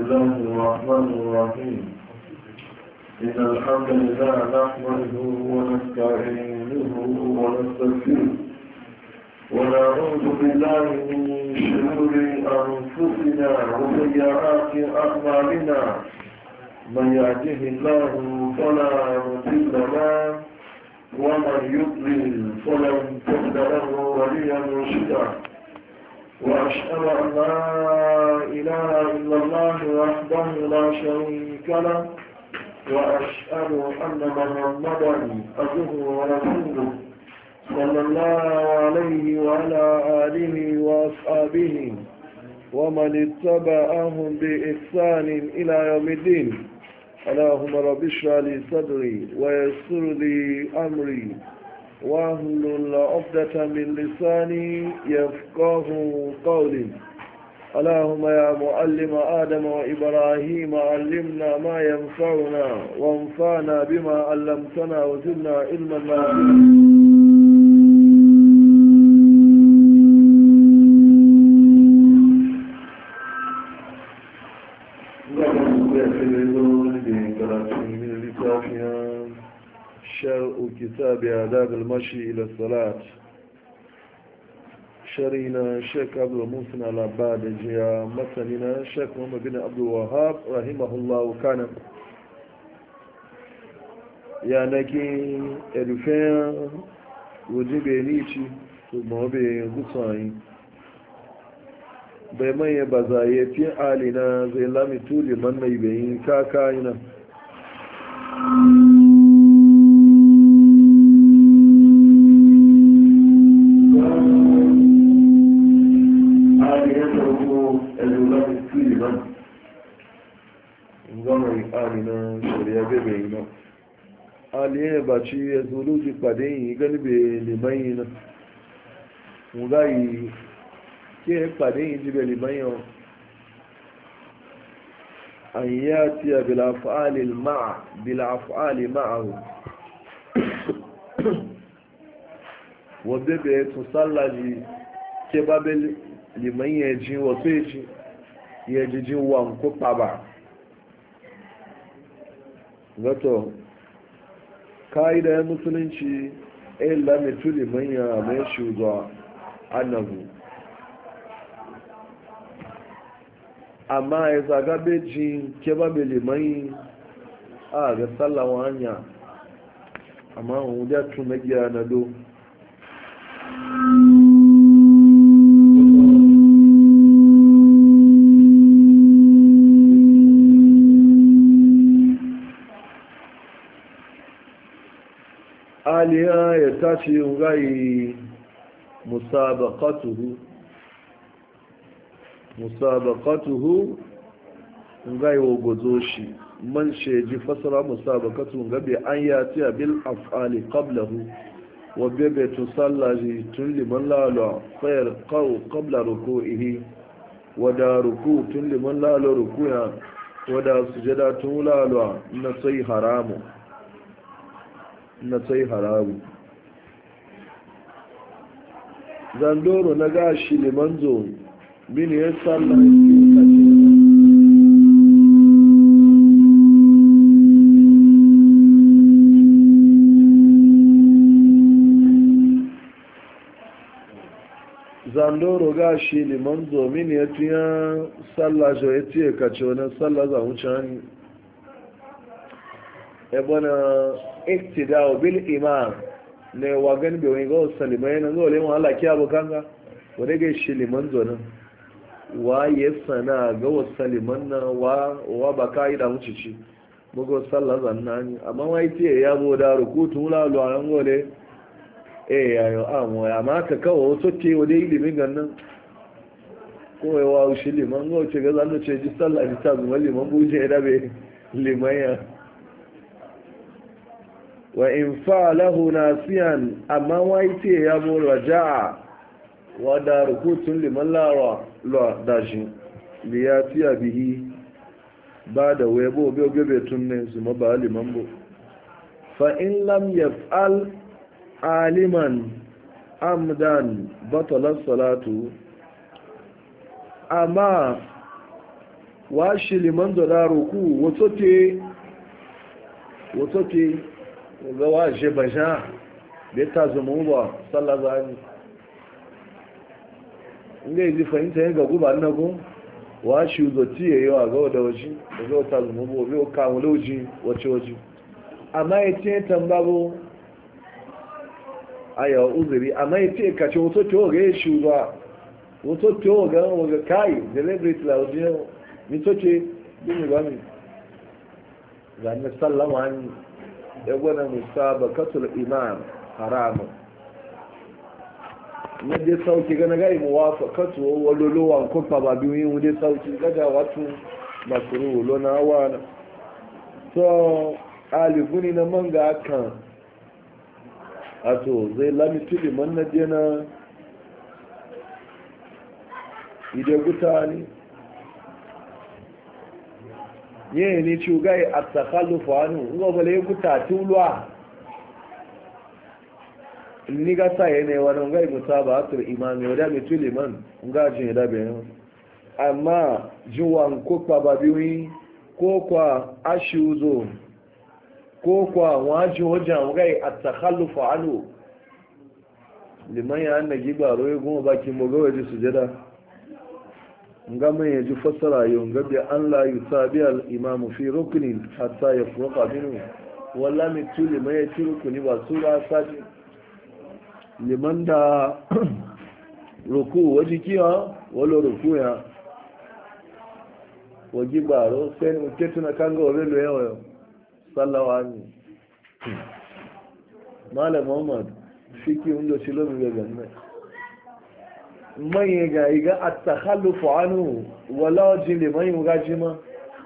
الله الرحمن الرحيم إن الحمد لله نحمده ونستعينه ونستغفره ونعوذ بالله من شرور أنفسنا وسيئات أعمالنا من يهده الله فلا مضل له ومن يضلل فلن تجد له وليا مرشدا وأشهد أن لا إله إلا الله وحده لا شريك له وأشهد أن محمدا عبده ورسوله صلى الله عليه وعلى آله وأصحابه ومن اتبعهم بإحسان إلى يوم الدين. اللهم رب اشرح لي صدري ويسر لي أمري واحلل عقدة من لساني يفقه قولي. اللهم يا معلم آدم وإبراهيم علمنا ما ينفعنا وانفعنا بما علمتنا وزدنا علما نافعا. شرع كتاب آداب المشي إلى الصلاة شرينا شيخ عبد المحسن العباد جاء مثلنا شيخ محمد بن عبد الوهاب رحمه الله كان يعني كي الفين وجب نيتي ثم بغصاين بما يبزايه في آلنا زي لامي تولي من يبين كاكاينا aliyu ba ci ya zuru ji pàdé yìí gẹ́lẹ́bẹ̀ lèmọ́yìn náà wọ́n báyìí kí ẹ pàdé yìí jíbẹ̀ lèmọ́yìn ọ̀ àyíyá tí a bìlàfàálì máa rò wọ́n bẹ̀bẹ̀ tún sálàjì kí ẹ bá bẹ́ lèmọ́yìn ẹ̀jìn wọ́n tó ẹ̀jì yẹ jíjí wà ń kó pàbà gọ́tọ̀ ka'idar musulunci illa mituli manya mai shugaba annabu amma ya zaga beji ke ba belimai a ga sallawa hanya amma wunde tun na gira na do aliya ya tashi ngai musabaqatuhu ngai wogozo shi man sheji fasara musabaqatu ngabe an yati bil af'ali qablahu wa bebe tusallaji tun liman lalo fayar qaw qabla ruku'ihi wa da ruku tun liman lalo ruku'a wa da sujada tun lalo na sai haramu na sai haramu zandoro na gashi limanzo mini ya sallah zandoro gashi limanzo mini ya tuya sallah jo ya tiye kace wani sallah za mu can ebona iktidao bil imam ne wagan be wani go salimai na zo le mu Allah kiya bukanga wani ga shi liman zo nan wa yasana ga wasaliman na wa ba kai da mucici mugo sallah zannani amma wai tiye ya bo da rukutu la lo an gole yayo amo ya ma ka kawo soke wani ilimin gannan ko wa shi liman go ce ga zan ce ji sallah ji ta zuwa liman buje da be liman ya wa in fa'alahu nasiyan amma wai ce ya bo raja'a wa da rukutun liman lara la dashi liyatiya bihi ba da webo bebe tunne su ma ba liman bo fa in lam yaf'al aliman amdan batala salatu amma wa shi liman da ruku wato ke ga wa je bajan da ta zama ba sallah zani inda yi fahimta yin ga guba na gun wa shi zoti ya yi wa ga wadda waje da zai ta zama ba bai kawo lauji wace amma ya ce tambabo a yawa uzuri amma ya ce kace wato ke ga ya shi ba wato ke ga waga kai deliberate laudiyar mitoce bin gami ga na sallama ne ya gwada musabakatul imam haramun na dai sauki gana gai muwafaqatu wa luluwan kufa ba biyu yin dai sauki gaja watu masuru lona wana so aliguni na manga kan ato zai lamitu liman na dena ide gutani ye ni chugai at-takhallufu anhu ngo bale guta tulwa ni ga sa ne wani ngai mutabatul imam yoda mitu liman nga jin da be amma juwan ko pa babiwi ko kwa ashuzo ko kwa wajo wajan ngai at-takhallufu anhu liman ya annabi ba roye goma baki mo ga waje sujada nga mai yaji fassara yau ga bi an la yusabi al imam fi ruknin hatta yafruqa minhu walla mitu liman ya ci rukuni ba sura saji liman da ruku waji kiya wala ruku ya waji baro sai muke tuna kanga wale lo yawa sallawa ni malam muhammad fiki undo shilo mi ga ganna man ga iga at-takhallufu anhu wala jili man ga jima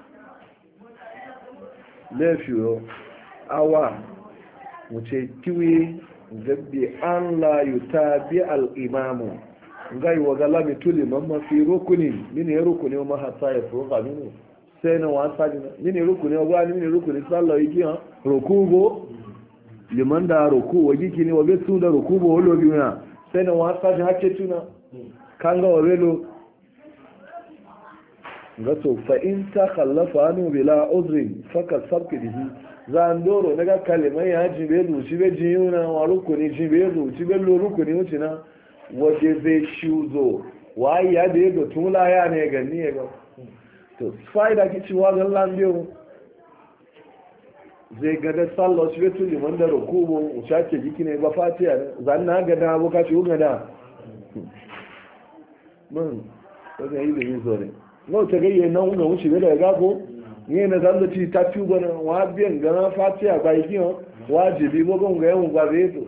lefiyo awa mu ce kiwi gabbi an la yutabi al-imamu ngai wa galami tuli mamma fi rukunin mini rukuni ma hatta ya fuqa minu sai na wasa jina mini rukuni wa mini rukuni sallallahu yi ha rukugo liman da ruku wa giki ne wa be su da rukugo wolo biya sai na wasa jina hake tuna kanga wa belo gato fa in ta khallafa anu bila uzrin faka sabki bihi zandoro daga kalimai ya ji bezu ci be jiyuna wa rukuni ji bezu ci be lo rukuni wucina waje zai shuzo wa ya da yado tula ya ne ganni ya ga to faida ki ci wa gan lambiyo zai ga da sallo ci be tuli man da rukubo u shace jiki ne ba fatiya zanna ga da boka ci ga da mun ko ga yi da yin zore no ta gayye nan ga wuce be da ga ko ni na zan da ci ta tuba na wa biyan ga fatiya ba yi kiyo wajibi bo gon ga yan gwa beto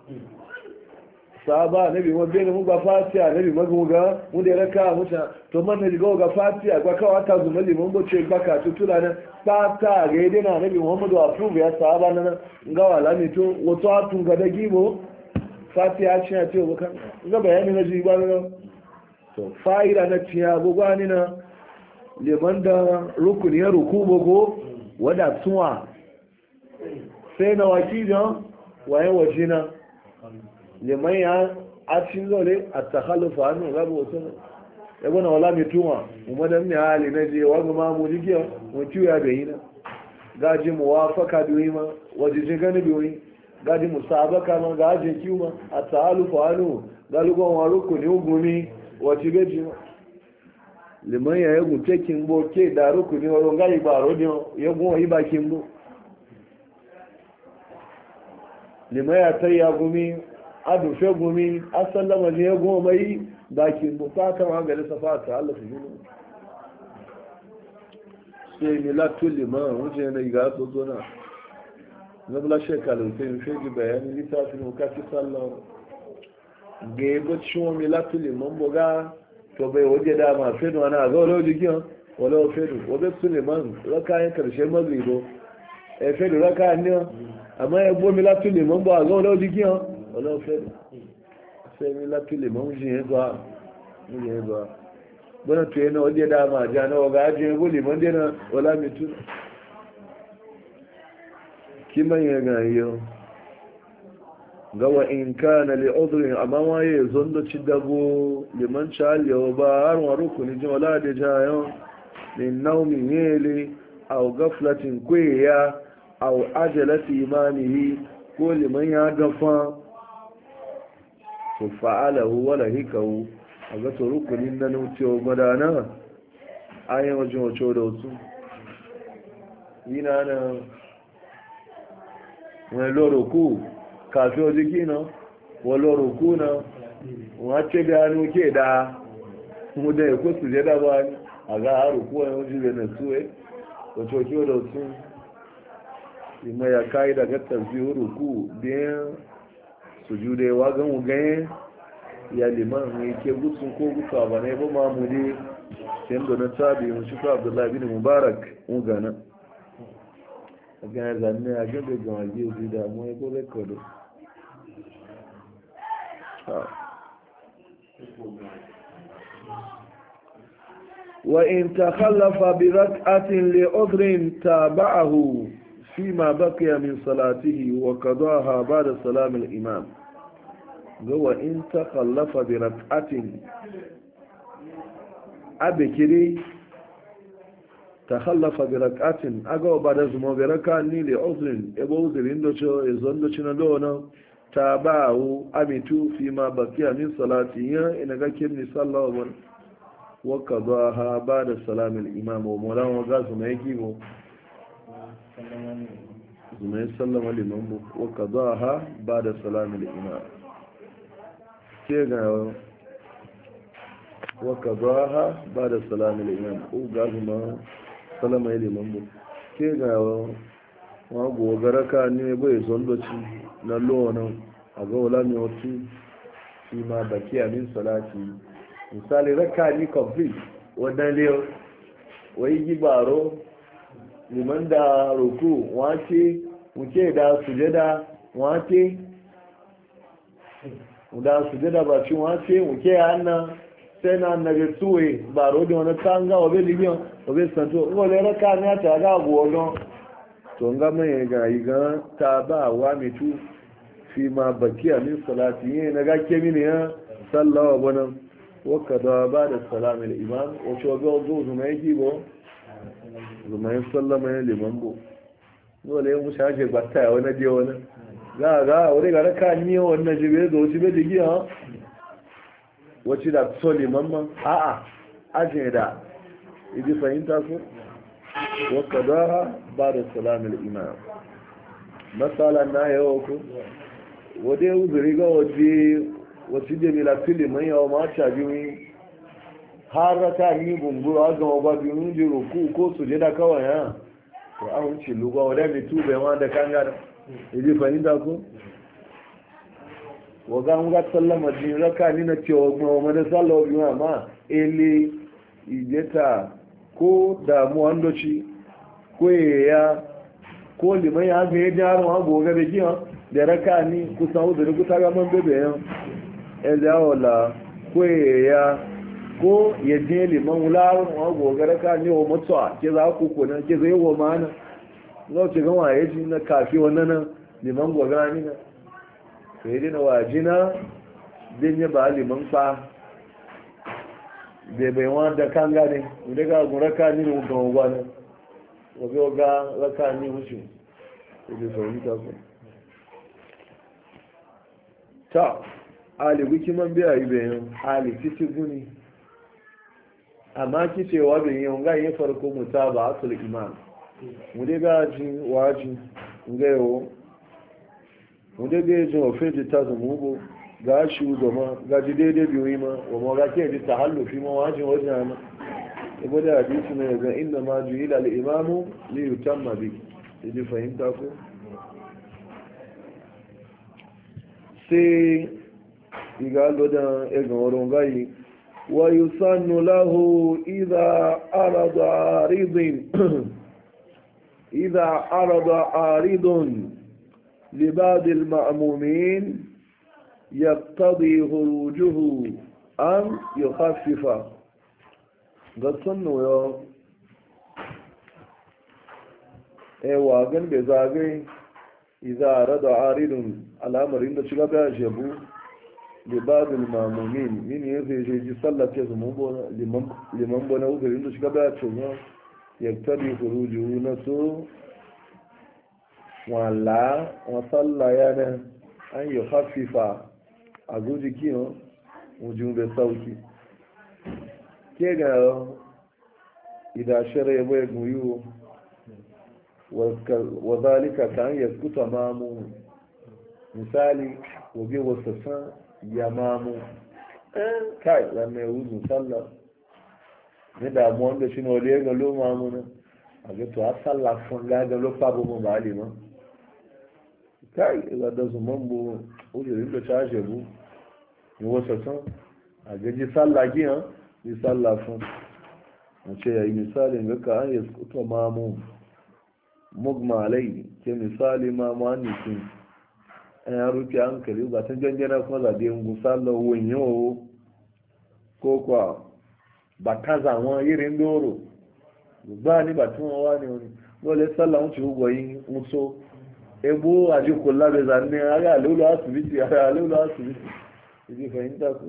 sahaba nabi mo bene mu ga fatiha nabi maguga mu da raka muta to man ne ga fatiha ga kawa ta zumali mun bo ce baka tutula na fata ga dena nabi muhammadu approve ya sahaba nan ga wala mi to wato atun ga da gibo fatiha ce ya ce baka ga bayani na ji ba na to fa'ida na tiya bugani na liman da rukuni ya rukubo go wada tuwa sai na wakilan waye wajina liman ya a cikin zaune a takhalufa hannu rabu wasu ya gwana wala mai tuma umadan ne hali na je wa gama mu jikiya mutu ya da yi na gaji mu wafaka biyu ma wajijin gani biyu gaji mu sabaka ma gaji kiwu ma a takhalufa hannu galugon wa rukuni ugumi wace gaji ma liman ya yagun tekin bo ke da rukuni wa rongayi ba rodin ya goma yi bakin bo liman ya tayya gumi adufe gumi asallama ne goma yi bakin bukatan hankali safa ta Allah su yi sai milatun liman wuce na iga so zona na bula shekaru sai yi shegi bayani littafin bukati sallar ga yi bacci wa milatun liman buga to bai waje dama fedu wani a zaune jikin wale fedu wabe su liman rakayen karshe magribo fedu rakayen ne amma ya bo milatun liman bu a zaune jikin ọlọ́fẹ́ sẹ́mi lápílẹ̀ mọ́ ń jìyàn gbá gbọ́nà tó yẹ náà ó jẹ́ dáa máa já náà ọgá ajẹ́ ẹgbó lè mọ́ dé náà ọlámitú kí mẹ́yìn gan yíò gawa in ká na lè ọdúnrin àmá wáyé zondo ci dago lè mọ́ ṣáàlẹ̀ ọba àrùn àrókù ní jẹ́ ọlá àdẹjá yán min naumin yele aw gaflatin kwaya aw ajalati imamihi ko liman ya gafa to fa'alahu wala hikahu a ga rukunin na nucewa madana ayin wajen wace da wasu yana na wani loroku kafin wajen gina wani loroku na wace da hannu ke da mu da ya kusa jada ba a ga haru kuwa wajen da na suwe wace wace da wasu ima ya kayi daga tasbihu ruku biyan sujude wa gan mu ganye ya liman ne ke gutsun ko gutsa ba ne ba mamudi sai da na tabi mu shi Abdullahi bin Mubarak mu gana ga zanne a ga ga waje ji da mu ko da kodo wa in takhallafa bi rak'atin li udrin tabahu فيما بقي من صلاته وقضاها بعد سلام الإمام هو إن تخلف بركعة أبكري تخلف بركعة أقوى بعد زمو بركعة لعذر إبوذر إندوشو إزندوشو ندونا تابعه أمتو فيما بقي من صلاته إنك كمني صلى الله وقضاها بعد سلام الإمام ومولان وغاز ما يجيبه zuma ya sallama liman bu waka za ha ba da salamin imam ke ga waka za ha ba da salamin imam ko ga zuma sallama ya liman bu ke ga wago garaka ne bai zondoci na lowanan a ga wala mai wasu shi ma baki amin salati misali raka ni complete wadan leo wai gibaro liman da roku wace muke da sujada wace da sujada ba ci wace muke hanna sai na annabi suwe ba rodi wani tanga obe libiyan obe santo wale raka ne ta ga gogon to nga mai ga iga ta ba wa mitu fi ma bakiya min salati ne na ga ke mini ya sallawa bana wakada ba da salamin imam o cho go zo zuma yi bo zuma yin sallama ya liman bu dole yin musa ake gbata ya wani je wani za a ga wani ga raka ni wannan jibe da wasu bai jigi ha wacce da so liman man a'a ajin da idi fahimta ko waka da ba da salamin imam matsala na yawa ko wadda ya uzuri ga wace jami'a filiman yawa ma cabi har raka ni gungu a gama ba biyu ji roku ko su je da kawai ya to an wuce lugwa wadda mai tube ma da kangar idi fahimta ko waga nga sallama jin raka ni na cewa kuma ma da sallawa biyu amma ele ijeta ko damu andoci ko ya ko liman ya ga ya jaro ha goga da kiyan da raka ni kusan uzuri kusa ga man bebe yan ezawola ko ya ko ya je liman wulawar wa gogara ka ne wa mutuwa ke za ku kuna ke zai wa mana za ce gama ya ji na kafi wannan nan liman gogara ni na sai dai na wajina din ya ba liman fa bai bai wa da kan gane inda ga gura ka ni mu ga gwana wa ga raka ni mushi sai sai ta ko ta ali wiki man biya yi bayan ali titi guni amma kicewa bin yau ga yin farko muta ba asul imam mu dai gaji waji ngayo mu dai gaji wa feji ta zumugo ga shi goma gaji daidai biyu ma wa ma ga ke ji tahallufi ma waji wajen na ibo da hadisi ne ga inna ma ju'ila al imamu li yutamma bi ji fahimta ko sai igalo da egan wurin gayi ويسن له إذا عرض عارض لبعض المأمومين يقتضي خروجه أن يخفف قد سنوا يا واغن بزاغي إذا عرض عارض الأمر إن شغب يجبو libadul mamumin min ya zai je ji sallah ce su liman bona uzurin da shiga baya ce ya tabi huruju na so wala wa sallah ya nan an yi hafifa a zuji kiyon wujin da sauki ke ga idan shari'a bai guyu wa zalika kan yaskuta mamu misali wabe wasu san ya mamu kai ranar wuzu sallah ne damuwa da shi na wale ga lo mamu na a ga to a sallah fun gaga lo fa bu ba alima kai ga da su mambo ujirin da ta shebu ne wasu san a ga ji sallah giya ji sallah fun a ce yayi misalin ga ka an yaskuta mamu mugmalai ke misali mamu an nisin ya rufe hankali ba ta janjana kuma zaɓe yin gusalla wani yawo ko kwa ba ta zama irin doro ba ni ba tun wa ne wani wale sallah wuce ugwayi muso ebo a ji kula bai zanne a ga lulu asibiti a ga lulu asibiti ji fahimta ku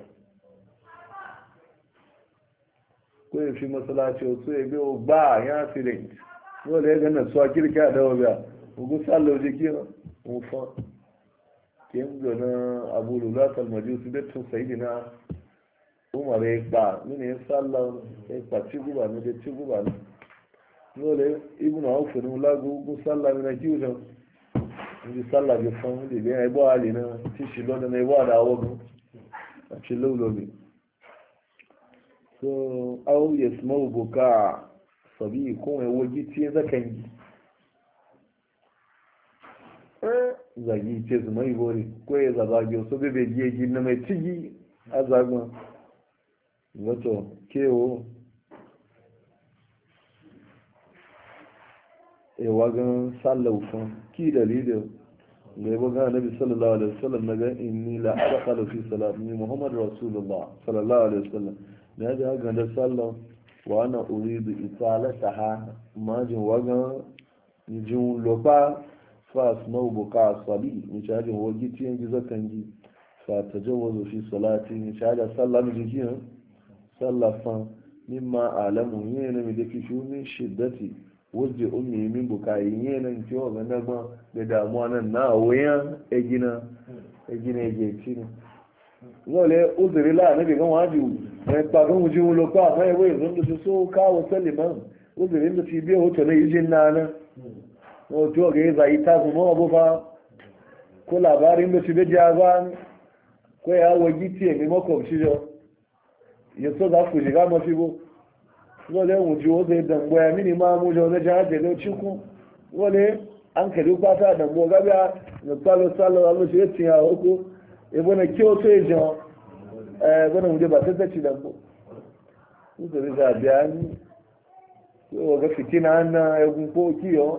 ko ya fi masalaci wasu ya biyo ba ya accident wale ya gana su a kirka da wabiya ugu sallah wuce kira mufa kendo na abu lulatar majusu bettun sayidina umar ya kpa mini ya sallah ya kpa ci guba na da ci guba na dole ibn haufu ne lagu gun sallah na kiwutan ndi sallah bi fan di biya ibo ali na ti shi lọ́dọ̀ na ibo da wogun a ci laulobi so au yasmau buka sabi ko ya wogi ti zakan yi zagi ce su mai bori ko ya zaba gyau so bebe giye na mai cigi a zagon wato kewo e wagan sallaufan ki dalilin da ya buga nabi sallallahu alaihi wasallam na ga inni la adkhalu fi salati muhammad rasulullah sallallahu alaihi wasallam na ga ga da sallah wa ana uridu isalataha majin wagan jin lopa fas mawbuka sabi in shaji wogi tiyan gizo kangi fa tajawazu fi salati in shaji sallah mi jikin sallah fa mimma alamu yana mi dake shi min shiddati wajje ummi min bukai yana in ciwo ga nagba da damuwa nan na wayan egina egeci wole uzuri la nabi gan waju mai pagan wuji wulo pa mai wai zun da so kawo saliman uzurin da ci biyo hoto na yijin nana wato ga yi zai ta kuma abu fa ko labarin da shi da jaza ko ya wagi tiye mai makwabci jo ya so za ku shiga mafi bo wale wuce wo zai dambo ya mini ma mu jo na jaje da ciku wale an kari kwata dambo gabiya na tsalo tsalo allo shi ya tiya uku e bona kiyo so e jo bona mu je ba ta ci dambo ku da ga biya ni ko ga fitina na ya ko kiyo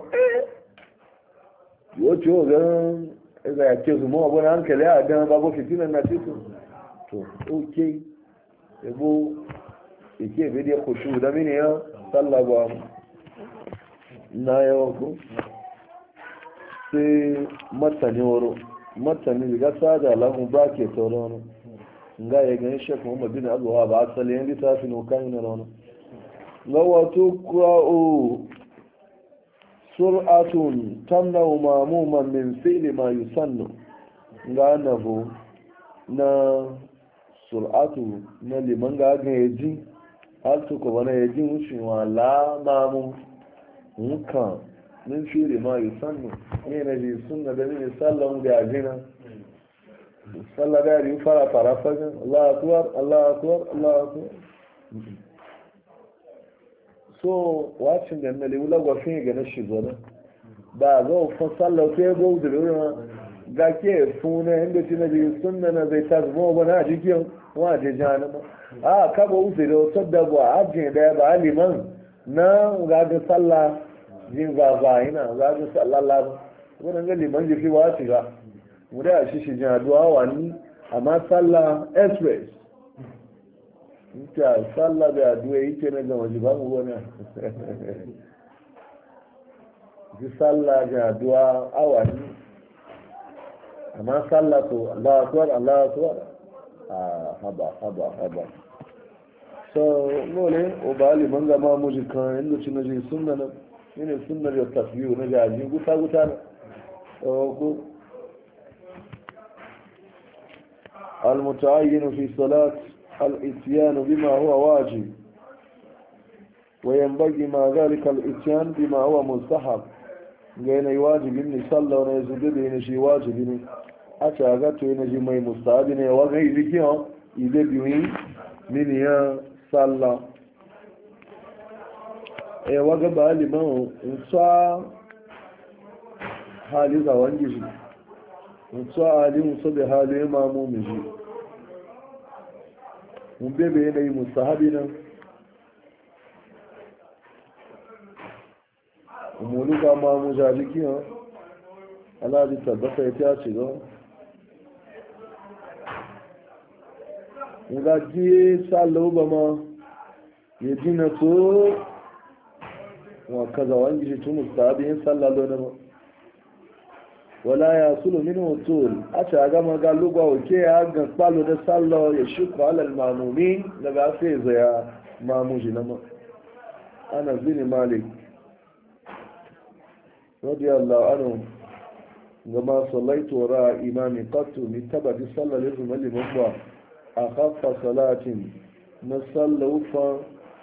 wacce wa ganin za a ce su mawa wani hankali a dan babu fitinan na titu to ok yabo ike bai da kushu da mini ya sallaba na yawan ku sai matani wuro matani daga sada lahun ba ke sauran ga ya gani shekwa muhammadu na abuwa ba asali yan littafin okan na rana ga wato kuwa sur'atun tamnau mamuman min fi'li ma yusannu ga nabu na sur'atu na liman ga ga yaji har su ko bana yaji wucin wala mamu nkan min fi'li ma yusannu ne na ji sunna da ni sallan da ajina sallah da yi fara fagin Allahu akbar Allahu akbar Allahu akbar so wacin da nale wula gwafin ga na shigo na ba ga ofin sallau sai ga wuce da wurin ga ke funa inda ci na biyu sunna na zai ta zama wani a jikin waje jana ba a kaba wuce da wata da ba a jin da ba liman na gaga sallah jin zaza ina gaga sallah labar wani ga liman jifi ba ci ba mu da shi shi jin aduwa wani amma sallah express ita sallah da aduwa yake na gama ji ba mu wani ji sallah da aduwa awani amma sallah to Allah akbar Allah akbar haba so nole o bali manga ma muji kan inda ci na ji sunna na ne sunna da tasbihu na jaji guta na ko المتعين في صلاة الاتيان بما هو واجب وينبغي ما ذلك الاتيان بما هو مستحب غير واجب إني صلى ونزد به نشي واجب إني أتاغت ونجي مي مستحب إني وغير ذكي إذا بيوين من يا صلى وقب علي ما انصى حالي زوانجي mutu ali musu da hali imamu miji mun bebe yanayi musahabi nan umuluka ma mu jajiki ha alaji tabbata ya ta ci don nga ji sallo ba ma ya jina to wa kaza wangi shi tu musahabi yin sallalo na ma wala ya sulu min wutul a ta gama ga lugwa wake ya ga kwalo da sallo ya shukru alal mamumi daga sai zaya mamuji na ma ana zini malik radiyallahu anhu gama sallaitu wara imami qattu min tabati sallar lizu liman ba a khaffa salatin na sallau fa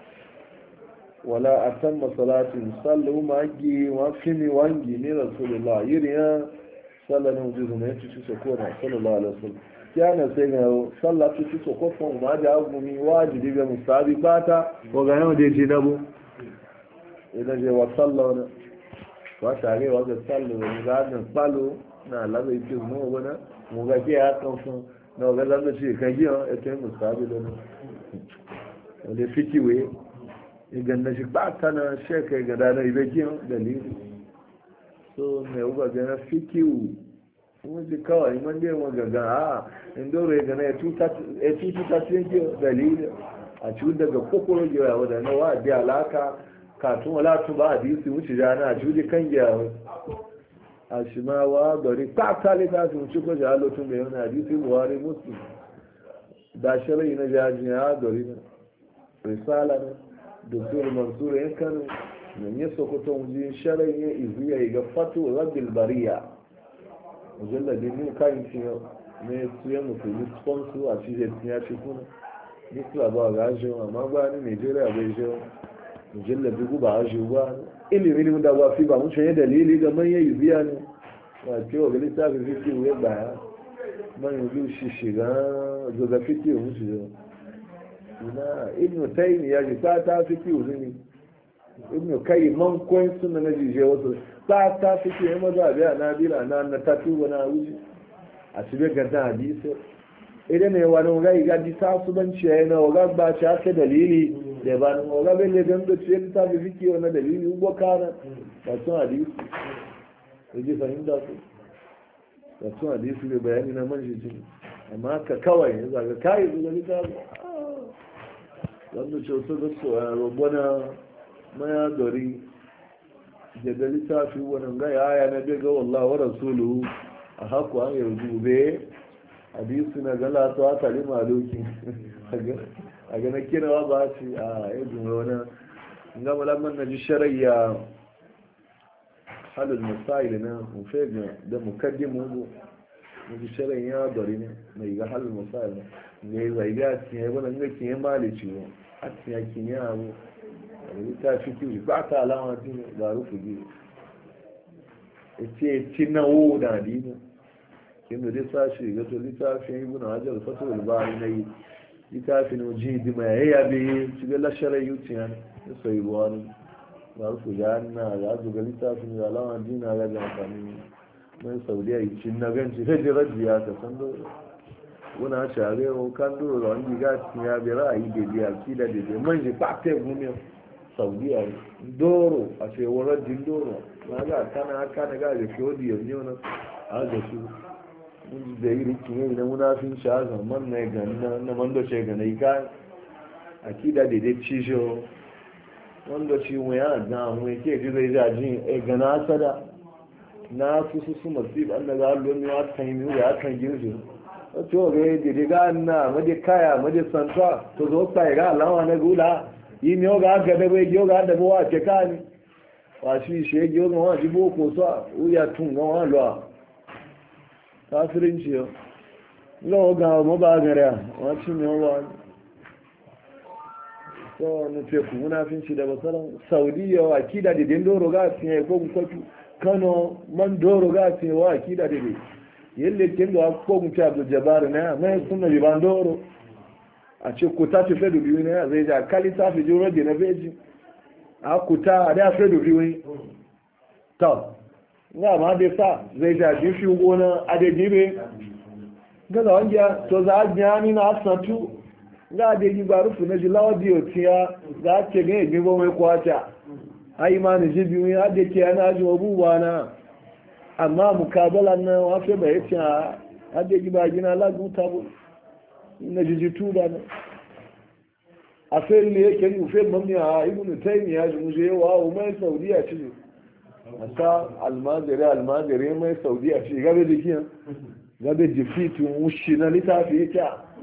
wala atamma salatin sallau magi wa fini wangi ne rasulullah yiriya sallallahu alaihi wasallam ya ci sokona sallallahu alaihi wasallam yana sai ga sallah ci sokofon ma da gumi wajibi ga musabi bata ko ga yau da ji dabo idan je wa sallallahu wa tare wa ga sallallahu ga nan palo na la bai ci mu bana mu ga ke ya kan fun na ga zan ci kan yi e te musabi da ne fikiwe idan na shi bata na sheka ga da ibe ki dalili so ne uba ga fikiu wani kawai man dai wa gaga a indoro ga na ya tuta cikin dalili a cikin daga kokoro gewa wadda na wa da alaka katun wala tu ba hadisi wuce jana a cikin kan gewa a shi ma wa bari ta tale ta su wuce ko jalo tun da yana hadisi buhari muslim da shirai na jajin ya dori na risala na doktor mansur yan kano nan ya sokoto wujin shirai ya izuya ga fatu rabbil bariya mujalladi ne kayan ciyo ne su yi musulmi sponsor a cikin ya ci kuna duk ba ga ajiyo amma ba ni nigeria bai jiyo mujalladi guba ajiyo ba ilimin da ba fi ba mun shanye dalili ga manyan yi biya ne ba ce wa gali ta fi fi wuye baya manyan biyu shi shiga zoga fi fi wuce jiyo ina ibn taymi ya ji ta fi fi wuce ne ibn kai man koyin suna na jije wasu ta fi ke yi maza biya na bila na ta tuba na wuce a cibe ganta hadisi idan ne wani wani gaji ta su ban ciye na waga ba ci haka dalili da ba na waga bai legan da ciye ta fi fiki wani dalili ugbo kana da sun hadisi da ji fahimta su da sun hadisi da bayani na man shi amma ka kawai ya zaga kayi su gani ta wanda ce wasu da su a robona maya gari da littafi wani gaya aya na bega wallah wa rasulu a haku an yardu be hadisi na gala to aka li maluki a ga na kirawa ba shi a yadda wani ga malaman na ji sharayya halin masail na mufega da mukaddimu mu ji sharayya bari ne mai ga halin masail ne zai ga tiye wani ga tiye malici a tiye kinya abu ta fi kiwi ba ta alama tun ba rufu biyu ce cinawo da dina kin da dai sashi ga to littafin ibn hajar fatul bari na yi littafin uji di mai ya bi ci ga lashara yutiyan sai ruwan ba rufu janna ga zu ga littafin da alama dina ga da amfani mai saudiya yi cin na ganci sai da rajiya ta san do wani share o kan duro da wani ga ya bi ra'ayi da biya kida da man ji ba ta gumiya saudiya doro a ce wurin din doro na ga kana haka na ga da fiye da yau na a da su mun da yi rikin yau na munafin shazan man na gani na mando ce ga na ika akida da dai cijo wanda ci mu ya ga mu ke ji zai jaji e gana sada na su masu an da za a lomi ya kan yi ya kan girgi to ga yi diga na made kaya made santa to zo sai ga lawa na gula yi mi ga ga da bai ga da wa ce kan wa shi she ga wa ji boko so u ya tun ga wa lo kafirin ciyo lo ga mo ba ga ra wa ci mi wa so no ce ku munafinci da basaran saudiya wa kida da dindoro ga tin ko ku kano man doro ga tin wa kida da yalle kin da ko mu ta Abdul Jabbar na mai sunna bi bandoro a ce ku ta fi fedu biyu ne zai ja kalita fi juro da na beji a ku ta da fedu biyu to nga ma de sa zai ja ji fi gona a de dibe ga da wanja to za a ni na asatu ga de ji baru fu na ji lawdi o tiya za ce ga ni bo mai kwata ai ma ni ji biyu ya de ke ana ji obuwa na amma mukabala na wafe bai yace a hade giba gina lagun tabo na jijitu da na a fere ne yake ni ufe mamni a ibn taymiya ji muje wa mai saudiya ci asa almaziri mai saudiya ci gabe da kiyan gabe jifitu mushi na litafi yake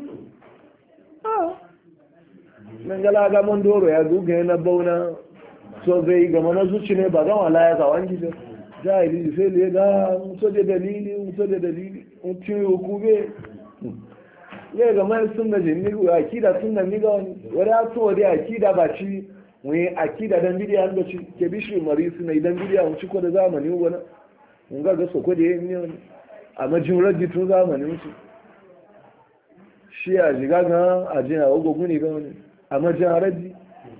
nan gala ga man doro ya duga na bauna so zai ga mana zuci ne ba ga wala ya zawan gidan jahili sai le ga mutu da dalili mutu hukube ne ga mai sunna jinni ga akida sunna ni ga wani wada to da akida ba ci wani akida dan bidiya an da ci ke bishi mari sunna idan bidiya mu ci ko da zamani wani mun ga soko da yin ne amma jin raddi tun zamani mu shi a jiga ga a jin a ogogun ne ga wani amma jin raddi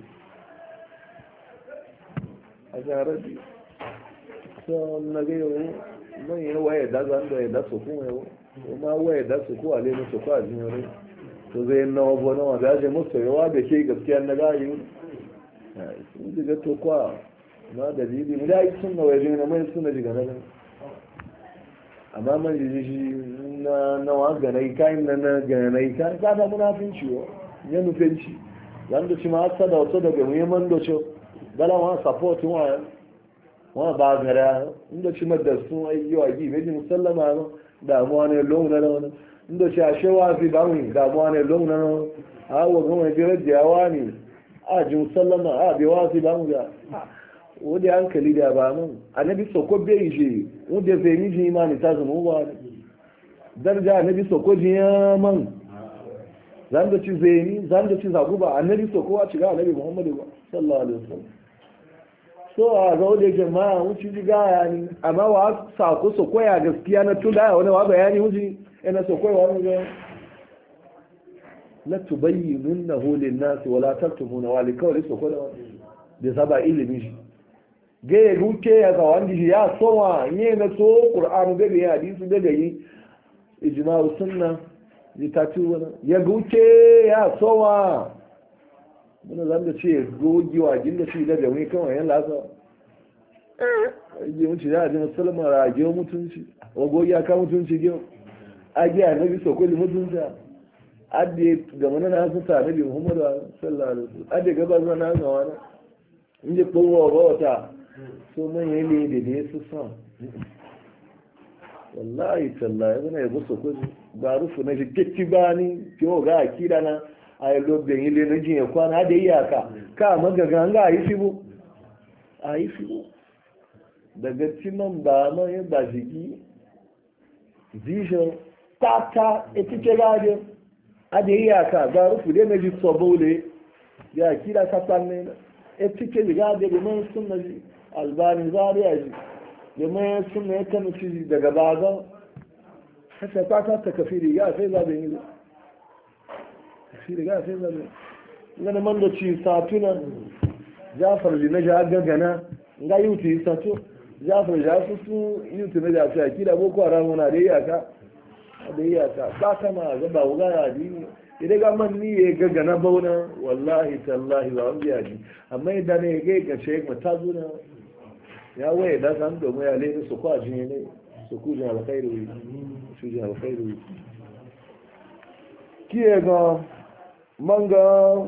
a jin raddi so na ga yau man yi waye da zan da da su kuma yau kuma waye da su ko ale ne su ko ajin yau to zai na wabo na wanda je musu yawa da ke gaskiya na ga yi sun ji ga to kwa na dalili mu dai sun na waje na mai suna jiga na amma man ji shi na wa ga nai kai na ga nai kai ka da munafinci yo ya nufinci dan da shi ma sada wato daga muhimman docho dala wa support wa wọ́n bá gẹ̀rẹ́ ndọ̀chí mẹ́dẹ̀sún yíwa yìí méjì musallama náà damuwa ne lóhun náà náà ndọ̀chí àṣẹwà fi báwọn damuwa ne lóhun náà náà àwọn gọ́mọ̀ ìbẹ̀rẹ̀ jẹ́wà ní àjí musallama àbíwá fi báwọn ga wọ́n dẹ̀ hankali da ba nan annabi soko bai je wọ́n dẹ̀ zai miji imani ta zama wa ne darja annabi soko ji ya man zan da ci zai ni zan da ci zaguba annabi soko wa ci ga annabi muhammadu sallallahu alaihi wasallam so a zaune jama'a wuce ji gaya ni amma wa sako su koya gaskiya na tula wani wa bayani wuce yana su koya wani ga la tubayyinunnahu lin-nas wa la taktumuna wa likawli su koya da saba ilimi shi ga ya ruke ya ga wanda ya sowa ne na so qur'anu da ya hadisi da yi ijma'u sunna ji tatu wani ya ruke ya sowa muna zan da ce gogewa ginda shi da jami'ai kawai yan lasa yi da ji musulman rage mutunci wa gogiya ka mutunci gyau agiya na bi sokoli mutunci adde ga mana na su ta nabi muhammadu sallallahu alaihi wasallam adde gaba zuwa na ga wani inda kowa ba wata so man yi ne da ne su san wallahi tallahi wani ya bu sokoli ba rufu na shi ketti ba ni kiwo ga akida na a yi lobin ile na jiya kwana da iyaka ka magaga ga a yi fibo daga cinan ba man yin ba jiki vision tata etike radio a da iyaka ga rufu dai na ji sobole ya kira ka sanne etike ga da man sunna ji albani zariya ji da man sunna ya kanu ci daga baga haka ta kafiri ya sai za da yi shi riga sai zabe ngana man da ci satuna jafar na ja gagana nga yuti satu jafar ja su yuti na ja ta kida boko haram na da iyaka ba kama ga ba wuga ya dini idan ga man ni ya gagana bauna wallahi tallahi ba an biya ji amma idan ne ga sheik matazuna ya waye da san domin ya leni su kwa jini ne su ku jin alkhairu su jin alkhairu kiye ga manga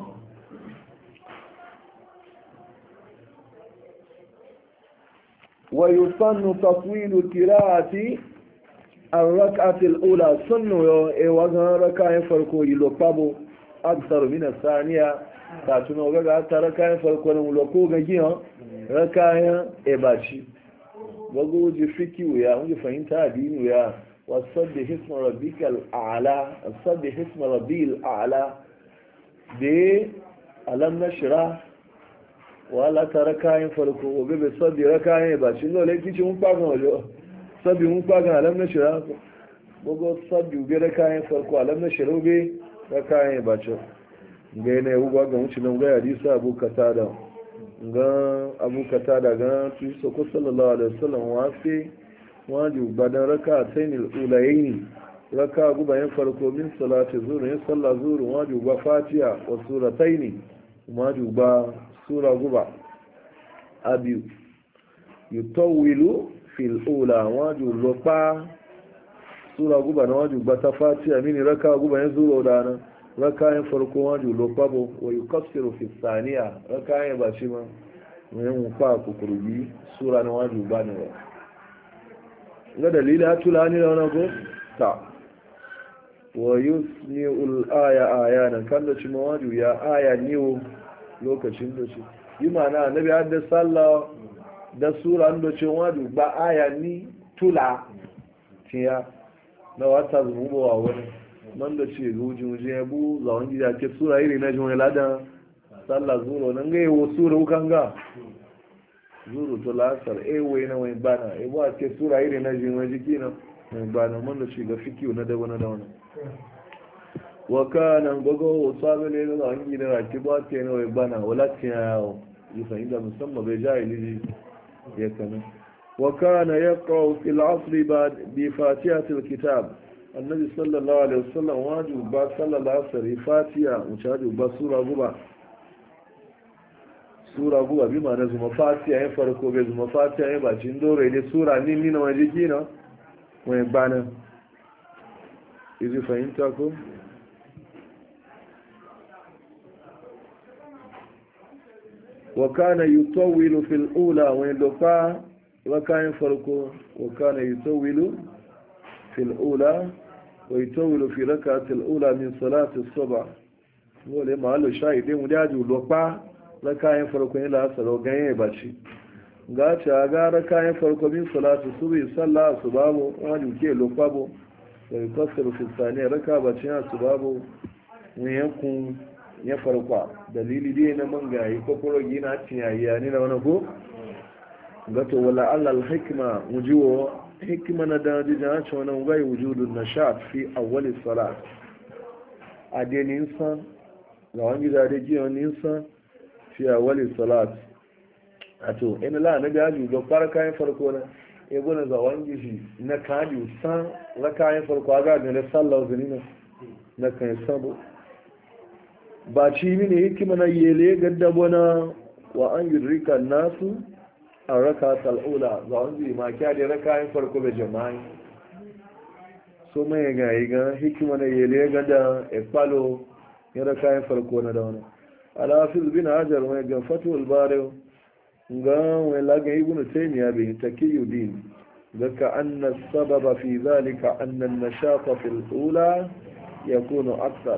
wa yusannu taswilu qira'ati ar-rak'ati al-ula sunnu yo e wagan raka'a farko ilo pabo akthar min as-thaniya ta tuno ga ta raka'a farko ne lo ko ga giyo raka'a e baci wago ji fiki ya mun fahimta addini ya wasabbih isma rabbikal a'la wasabbih isma rabbil a'la de alam nashra wala ta raka'a farko obe be sabbi raka'a ba shi no le kici mun pagan wajo sabbi mun pagan alam nashra wago sabbi be raka'a farko alam nashra be raka'a ba ce ga ne ugo ga mun ci nan ga hadisi Abu Qatada ga Abu Qatada ga tu soko sallallahu alaihi wasallam wasi waju badan raka tainil ulayaini raka gubayen farko min salati zuhur yin sallah zuhur waju ba fatiha wa surataini waju ba sura guba abi yutawilu fil ula waju lopa sura guba na waju ba ta fatiha mini raka gubayen zuhur dana raka yin farko waju lopa bo wa yukassiru fi thaniya raka yin ba shi ma mun fa kukurbi sura na waju ba ne ga dalili hatula ni da wani ko ta wa yusmi'ul aya ayanan kan da ci mawaju ya aya niwo lokacin da ci yi mana annabi hadda sallah da sura da ci waju ba aya ni tula tiya na wata zumu wa wani man da ci rujin je bu zawon gida ke sura iri na jin ladan sallah zuro nan ga yawo sura ukan ga zuru to lasar ewe na wani bana ebo a ce sura iri na jin wani jiki na wani bana man da shiga fikiyo na daba na dauna waka nan gogo sabi ne na wani gina raki ba ce na wani bana wala ce ya yawo yi fahimta musamman bai ja iliji ya kana waka na ya kawo fil asri ba bi fatihatul kitab annabi sallallahu alaihi wasallam waju ba sallallahu alaihi fatiha mutaju ba sura guba sura guba bi ma na zuma fatiha ya farko bai zuma fatiha ya bacin dore ne sura ni na waje kina wani bana izi fahimta ko wa kana yutawwilu fil ula wa lofa wa kan farko wa kana yutawwilu fil ula wa yutawwilu fi rak'ati al ula min salati as-subh wala ma lo shaide mu da ju lofa rakayen farko yin lasaro ganye ba ci ga ci a ga rakayen farko min salatu su bai sallah su babu wani ke lokabo da yi kasar fistani raka ba ci su babu wani yankun ya farkwa dalili dai na mangayi kwakwaro gina ciyayi ya ni na wani ko gato wala allal hikima wujiwo hikima na daji jana ci wani gai wujudun na sha fi awwali salat a dai ninsan ga wani gida da giyan ninsan fi awali salat ato ina la na gaji ga fara kayan farko na e gona za wangi shi na kaji san la kayan farko ga ga na sallah zunina na kan sabo ba ci mini hikima na yele gadda bona wa an yudrika nasu a raka sal'ula za wangi ma kya da rakayen farko da jama'i so mai ga hikima na yele gadda e palo ya rakayen farko na da wani alhafiz bin hajar mai ga fatul bari ga wani lagan ibn taymiya bin takiyuddin ga ka anna sababa fi zalika anna an-nashata fil ula yakunu akthar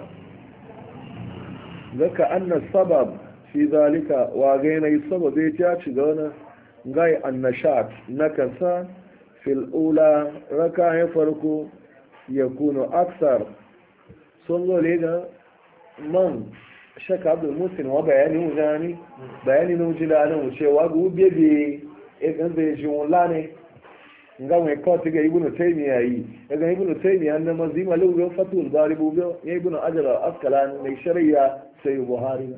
ga ka anna sabab fi zalika wa ga yana sababe ta ci ga wani gai an-nashat nakasa fil ula raka ya farko yakunu akthar sun zo ga man shaka abdul musin wa bayani wuzani bayani na wujila na wucewa ga ubebe egan zai ji wula ne nga mai kawai ga ibnu taymiya yi daga ibnu taymiya na mazima lau fatul bari bube ya ibnu ajra askalan mai shari'a sai buhari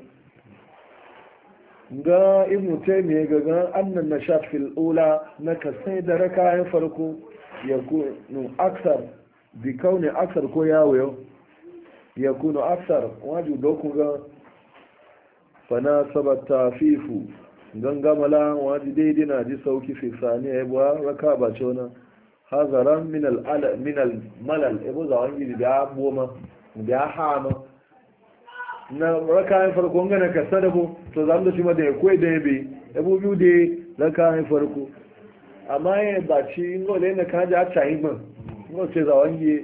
ga ibnu taymiya ga annan nashat fil ula na kasai da rakayen farko yakunu aksar bi kauni aksar ko yawo yakunu aksar waju doku ga fana sabata fifu gangamala waji daidai na ji sauki fi sani ya buwa raka ba ce wani hazaran minal malal ebo za wani da boma da hama na raka yin farko gana ka sadako to za mu da shi ma da ya koyi da ya bi ebo biyu da raka yin farko amma ya baci ngole na kaji a cayi man ngo ce za wange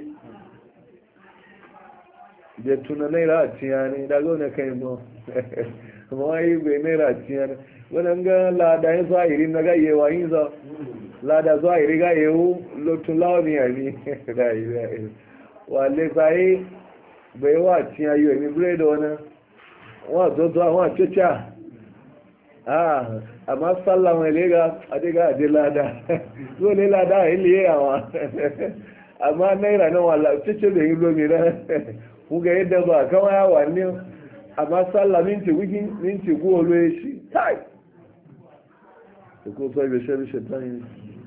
da tuna naira a tiya ne da zo na kai mo amma wai bai naira a tiya ne wannan ga lada yin zahiri na gaye wa yin za lada zahiri ga yewu lotun lawani ya ni da yi wale sai bai wa tiya yi ni bread wannan wa zo wa cecha amma sallah mai lega a daga adi lada zo ne lada a iliye yawa amma naira na wala cikin da yi lomi na kuga yadda ba kama yawa ne amma sallah minti wiki minti golo ya shi tai da ko sai bishe bishe ta yi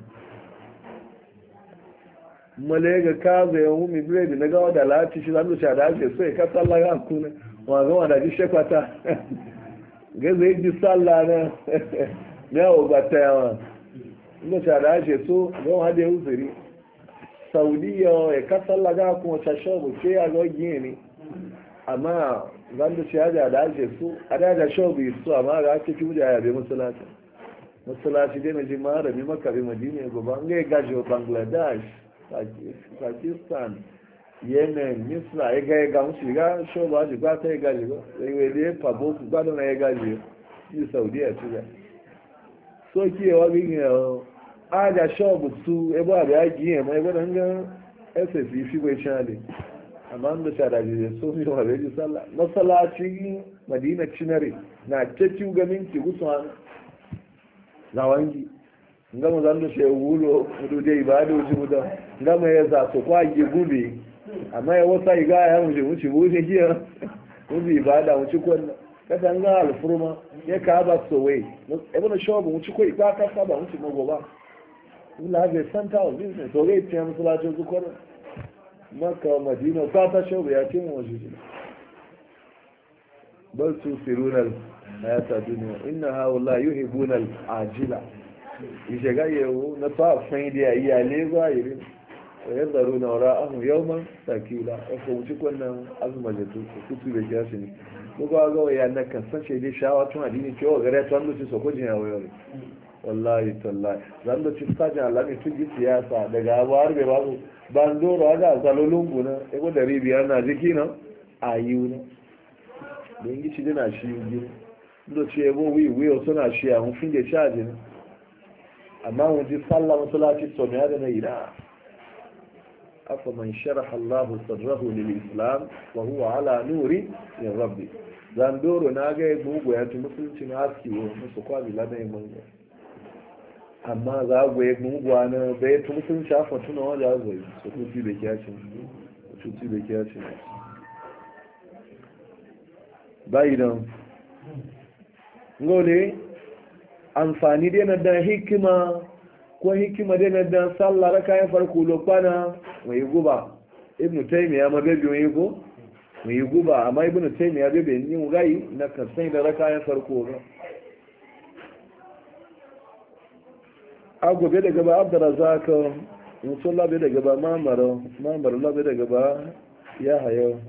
malega ka zai yawon mi biredi na gawa da lati shi zanu sha da ake so ya ka sallah ya kuna wa gama da ji shekwata gaza yi ji sallah na yawo ba ta yawa inda shara ake so don hada ya uzuri saudiya ya ka sallah ga kuma shashobu ce ya ga gini ne amma zan da shahada da ake so a da shobu yi so amma ga ake kiwu da ya bai masalaci masalaci dai na ji mara bi makari madina gobe an ga ya gaji wa bangladesh pakistan yemen misra ya ga musu ga shobu a jigba ta ya gaji ba sai wai da ya fabo ku gbado na ya gaji yi saudiya ci ga so kiyewa gini aja shobu su ebe a biya giye ma ebe da nga ss fi bai shale amma da shada je so mi wa bai sallah masallaci madina cinare na ceci ga minti gusa na wangi nga mu zan da she wulo mudu dai ibada uji muda nga mai ya za so kwa gi gube amma ya wasa iga ya mu je mu ci wuce giya mu ibada mu ci kwanna kada nga alfurma ya ka ba so we ebe na shobu mu ci ko iba ka saba mu ci magoba ila ga santa o business to gai tiyan musulacin su kwanan maka madina ta shobu ya ce mu waje bal su sirunar hayata duniya inna haula yuhibbuna al-ajila ishe ga yawo na ta san da iyale zahiri wa yadharuna wara'ahum yawman sakila ko mu ci kwanan azuma da tutu da kiyashi ne ko ga ya na kasance dai shawatun addini cewa gare ta wanda su sokojin ya wayo wallahi tallahi zan da cikin sajin alaƙi tun ji siyasa daga abu har bai babu ban doro a ga zalolin guna ego da ribiyar na jiki na a yi wuna da yin gici dina shi yi da ce ego wiyo suna shi a mufin da caji na amma mun ji sallah masalaci sau ya da na yi na afa man sharaha Allahu sarrahu lil islam wa huwa ala nuri min rabbi zan doro na ga gugu ya tun musulunci na aski wa musu kwami ladayin manzo amma za a goye gungwa na bai tun sun shafa tuna wajen azai su tuti da kyacin bayi don ngole amfani dai na dan hikima ko hikima dai na dan sallara kayan farko lokwana mai guba ibn taymiya ma bebe mai go mai guba amma ibn taymiya bebe yin gai na kasan da rakayan farko ga agobe daga ba abdurazaka musul labe daga ba mamar labe daga ba ya hayo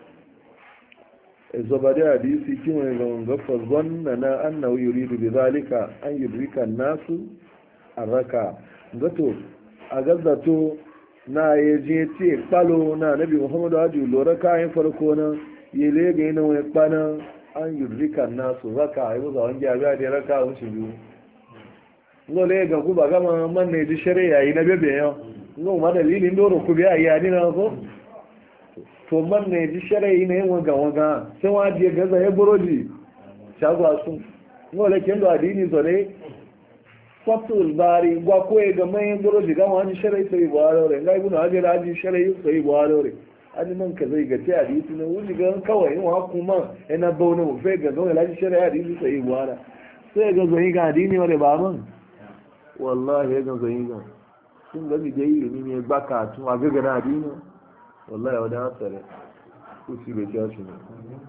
zobade hadisi kiwon gangafar wannan na annahu yuridu bi zalika an yudrika nasu arraka gato a gazzato na yaje ce kpalo na nabi muhammadu hadi lura kayan farko na yele ga yana wani kpana an yudrika nasu raka a yi musa wani gyaga da raka wuce biyu ngole ga guba gama man ne ji shari'a yayi na bebe yau ngo ma dalilin doro ku biya yayi na ko to man ne ji shari'a ne wanga wanga sai waje ga zai burodi shagwa su ngole kendo adini zore fatul bari gwa ko ga mai burodi ga wani shari'a sai baro re ngai bunu aje laji shari'a sai baro re ani man ka zai ga ta hadisi ne wuni ga kawai wa kuma ina bauna mu fe ga zo laji shari'a hadisi sai baro sai ga zai ga adini wale ba man wallahi ya gan zai gan sun gami da yi ne baka tun a gaga na adini wallahi wadda hatsari kusi bai kya shi ne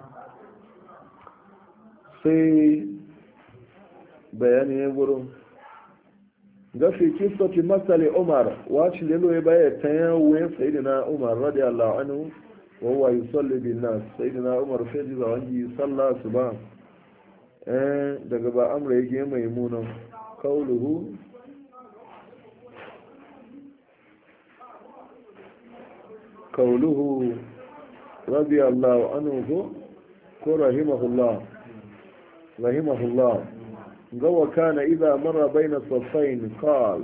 sai bayani ya wurin gafi kistoti masali umar wacce lelo ya bayar ta yawon sayidina umar radiyallahu anhu wa huwa yusalli bin nas sayidina umar feji za wangi sallah su ba daga ba amra yake maimunan kauluhu kauluhu radiyallahu anhu ko rahimahullah ga wa kana idza marra bayna saffain qal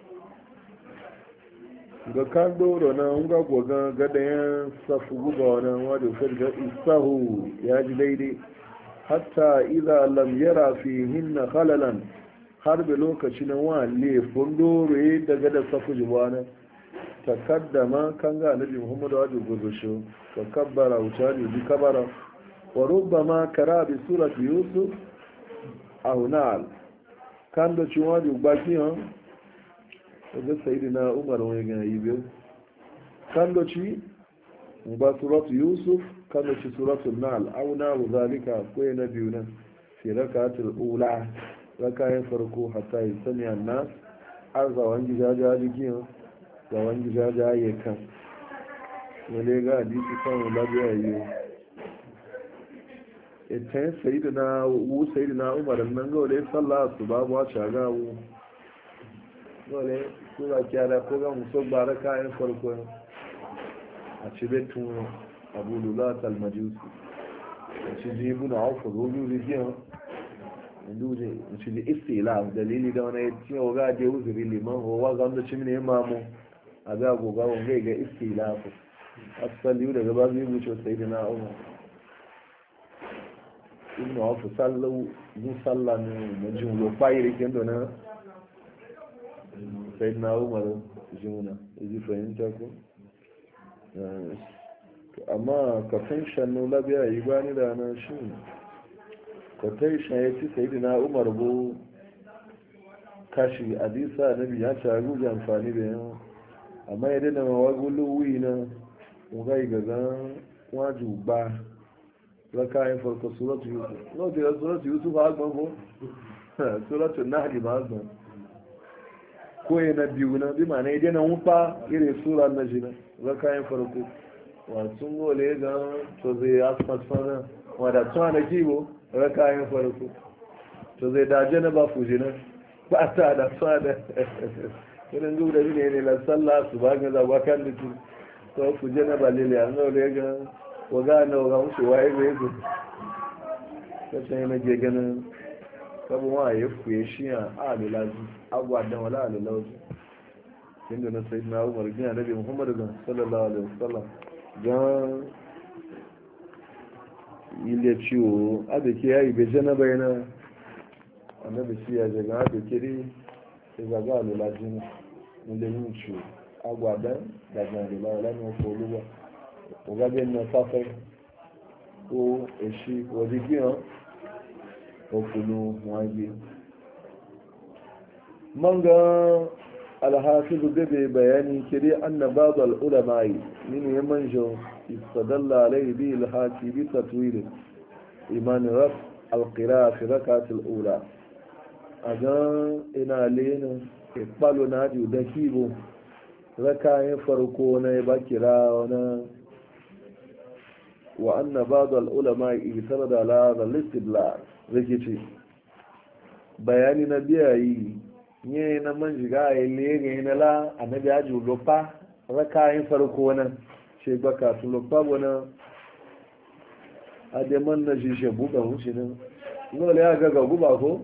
ga kan doro na nga goga gada yan safu guba wannan wadda sai ga isahu ya ji daidai hatta idza lam yara fihinna khalalan har da lokaci na wale fundoro daga da safu jibana takaddama kan ga annabi Muhammad wa gozosho ka kabbara wuta bi kabara wa rubbama kara bi surati yusuf aw nal kan da ci wadi baki han da sayyidina umar wani ga yibe kan da ci ba suratu yusuf kan da ci suratul nal aw nal zalika ko na biyu nan fi rakatul ula rakayin farko hatta yasmi an-nas arza wangi jaja jikin ga wani jajaye kan wale ga hadisi kan labiya yi ita yin sayidu na umar nan ga wale sallah su babu a shagawo wale sura kyara ko ga musu bara kayan farko a cibetun abu lula talmajusi a ci jibu na haufa zobi rijiyar induje a ci ji istila dalili da wani ya ciye ga je uzuri liman howa ga wanda cimini ya mamu a ga goga wanga ga istilafu asali daga ba zai wuce sai da na umar ibn wafu sallu zu sallanu na jumlo fayi da kendo na sai na umar juna ji fahimta ko amma kafin shannu labiya yi bani da na shi quotation ya ci sai da na umar bo kashi hadisa nabi ya ci aguji amfani da yawa amma yadda na mawaguluwi na ugai gaga waju ba raka yin farko suratu yusuf lauti da suratu yusuf a agban ko suratu nahdi ma agban ko yi na biyu na bi ma na yadda na wufa irin sura na jina raka yin farko wasu gole ga to zai asfalt fana wadda tuna da kibo raka yin farko to zai daje na ba fujina ba ta da tuna da irin duk da ne la sallah su ba ga zaba kan da su to ku je na balile an ga le ga waga na waga mu waye ga yanzu ta sai na je ganin kabu ma ya fuye shi a alilaji agwa da wala alilaji inda na sayyidina Umar bin Annabi Muhammad sallallahu alaihi wasallam ga ile ciwo abeke yayi be jana bayana annabi shi ya ga abeke ìgbàgbọ́ àlòlájú ní ilé ní ìṣù agbàdá dàgbà ìrìnlá ọlọ́nà ọkọ̀ olúwa ọgábẹ́ ní ọfáfẹ́ ó èṣì òdí kí hàn òkùnù wọn gbé mangan alhafizu bebe bayani kiri anna babu al'ulama'i nínú ya manjo istadalla alaihi bi ilhaki bi tatwili imanin raf alqira fi rakatul ula a gan ina lena ikpalo na ji da kibo rakayen farko na ya bakira wani wa anna ba'd al-ulama itar da la al-istidlal rikici bayani na biyayi ne na man jiga ya lege na la annabi aji lopa rakayen farko na ce baka su lopa wani ademan na shi shebu ga wuce nan ngole ya ga guba ko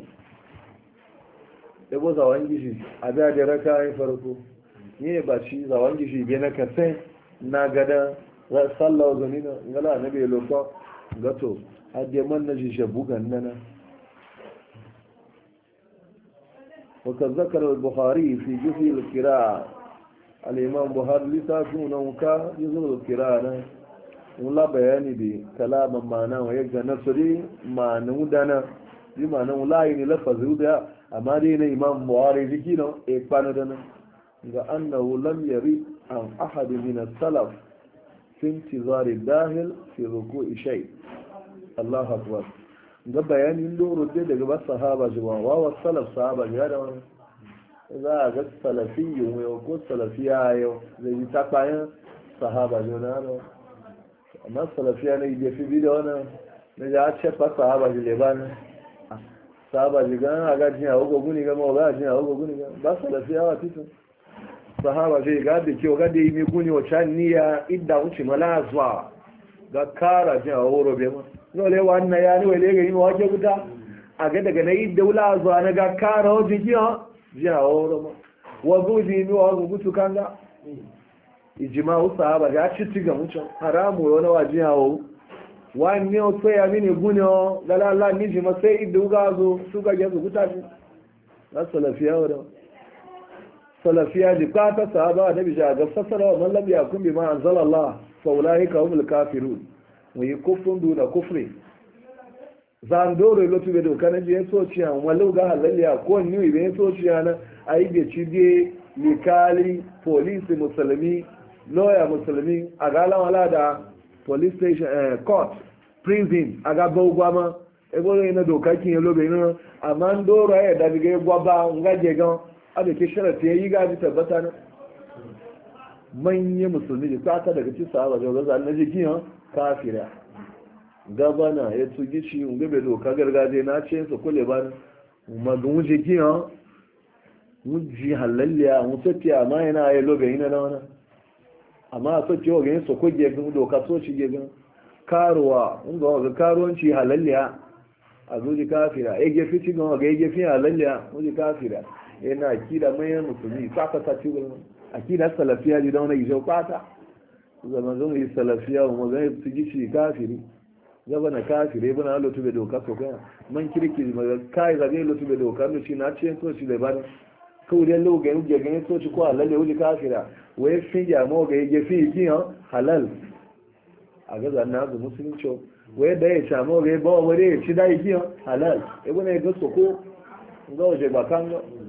ebo zawon gishi a da raka yin farko ne ba shi zawon gishi bai na kasai na gada sallah zanina ngala na bai lokwa gato hadde man na shi bugan nana وقد ذكر البخاري في جزء القراءة الإمام بخاري لتاسونا وكا جزء القراءة ولا بياني دي كلام معنا ويجا نصري ما نودنا بما لا يعني لفظ ودا أما دينا إمام بخاري ذكينا إقبانا دنا أنه لم يرد عن أحد من السلف في انتظار الداخل في ركوع شيء الله أكبر ga bayanin loro dai daga ba sahaba jama'a wa salaf sahaba ya da wani za a ga salafiyyu mai ko salafiya yau zai yi ta bayan sahaba ne na no amma salafiya ne da fi da wannan ne ya ce fa sahaba ji leban sahaba ji ga ga jin hawo guni ga ma ga jin hawo guni ga ba salafiya wa titu sahaba zai ga da kyau ga da yi mai guni wacce niya idda wuce mala zuwa ga kara jin a horo bai ma nole wannan ya ni wale ga yi wake guda a ga daga na idda wula zuwa na ga kara wajen jiya jin a horo ma wazo ji mi wa gutu kanga ijima'u sahaba ya ci ga mucin haramu wani wajen yawo wani ne o ya mini guni o galala ni jima sai idda wuga zo su ga yanzu guta shi na salafiya wadda salafiya ji kwata sahaba da bija ga fasara wa mallam ya kun bi ma anzala Allah fa ulaika humul kafirun mu yi kufrun duna kufri zan dore lotu be doka na je sociya wallau ga halalliya ko ni be sociya na ayi be ci de likali police musulmi lawyer musulmi agala wala da police station court prison aga bawgwama ebo na doka kin yelo be no amma ndoro ya da bige gwaba ngaje gan abe ke sharati yi ga bi tabbata na manye musulmi da ta daga cikin sahaba ga zan naji kin kafira gabana ya tugi shi ngebe doka gargaje na ce su kule ba magun je kin muji halalliya mutati amma yana ya lobe ina na wana amma so ciwo ga su kuje gun doka so ci gun karuwa ngo ga karuwanci halalliya a zuji kafira ya gefi ci gan ga ya gefi halalliya zuji kafira yana akida mai musulmi saka ta ci gurin akida salafiya ji da wani ijo kwata zaman zan yi salafiya mu ga su ji shi kafiri gaba na kafire bana lotu be doka so kai man kirki ma kai zage lotu be doka no shi na ce so shi da bani ko da lo ga yuje ga so ci ko halalle wuji kafira wai fi ya mo ga ya fi ki halal a ga zan na musulunci wai da ya samu ga ba ware ya ci da yi halal e bane ga so ko ga waje ba kan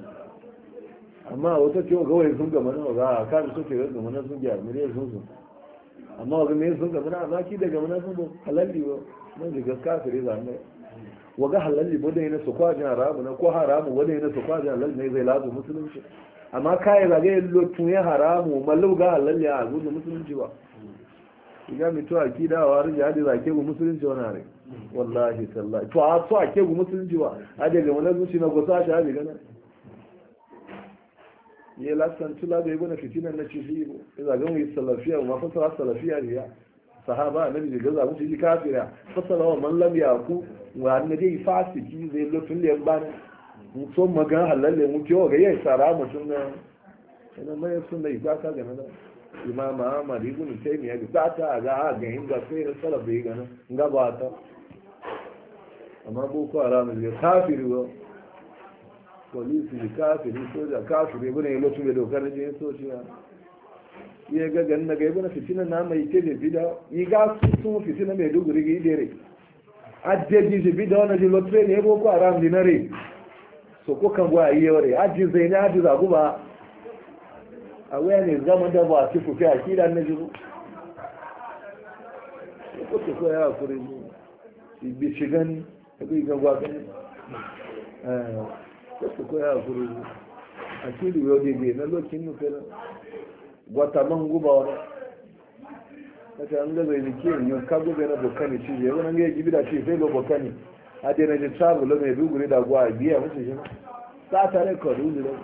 amma wata ce ga wai sun ga mana ga kan so ce ga mana sun ga mire sun amma ga me sun ga mana ba ki daga mana sun halalli ba mun ga kafire zan ne waga halalli bude ne su kwajin haramu na ko haramu bude ne su kwajin halal ne zai lazu musulunci amma kai zage lotun ya haramu mallu ga halalli a gudu musulunci ba iga mi to akida wa rin ya da zake gu musulunci wannan ne wallahi tallahi to a to ake gu musulunci ba a daga wannan zuci na gosa shi abi gana ye lasan tula bai gona fitinan na ci zibo idan ga mu yi salafiya ma fasara salafiya ne ya sahaba annabi da gaza musu ji kafira fasara wa man lam yaku wa annabi fasiki zai lotun le bana mu so magan halalle mu kiyo ga yayi sara mutun na ina mai sunna ita ka ga nan imam ahmad ibn taymiya ga ta ga ga inda sai salaf bai ga nan ga ba ta amma boko haram ne kafiri wa polisi ne kafiri soja kafiri bane lotun da dokar ne soja ya ga ganna ga ibn fitina na mai ke da bida yi ga sun fitina mai duguri ga idere adde ji bida wannan ji lotre ne boko haram dinare so ko kan gwa yi yore aji zaina aji zagu ba a waya ne zaman da ba su fufi a kidan na jiru ko to ko ya kure ni bi shigan ko yi ga gwa kan ko ko ya kure ni a kidi yo de na lokin nu kana gwata man guba wani kata an gaza yi ke yin kago bai na bokani ci zai wani ga gibi da ce sai lo bokani a dai na ji sabu lo mai duguri da gwa biya musu shi sa ta rekod wuzi da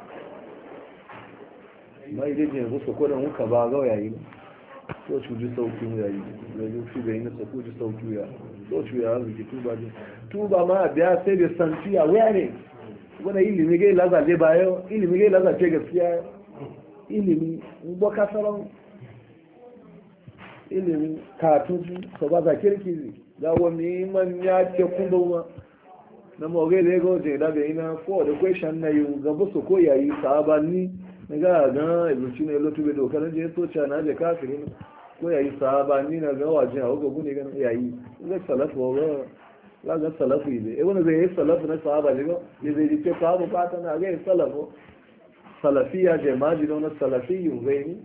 mai dai jin rusa ko da muka ba ga yayi so ci ji sauki mu yayi da yi fi bai na sako ji sauki ya so ci ya zuki tuba ji tuba ma biya sai da santi a waya ne wani ilimi ga laza le bayo ilimi ga laza ce gaskiya ilimi boka salon ilimi katuji so ba za kirki ga wani man ya ce kunduma na moge lego je da be ina for the question na yu ga busu ko yayi sahabani ga ga iluci ne lotu be dokar je so cha na je kafiri ko yayi sahabani na ga waje a go gune ga yayi ga salafu ga ga salafu ile e wani zai salafu na sahaba ne ga zai ce sahaba ba ta na ga salafu salafiya jama'i da wani salafiyu zai ne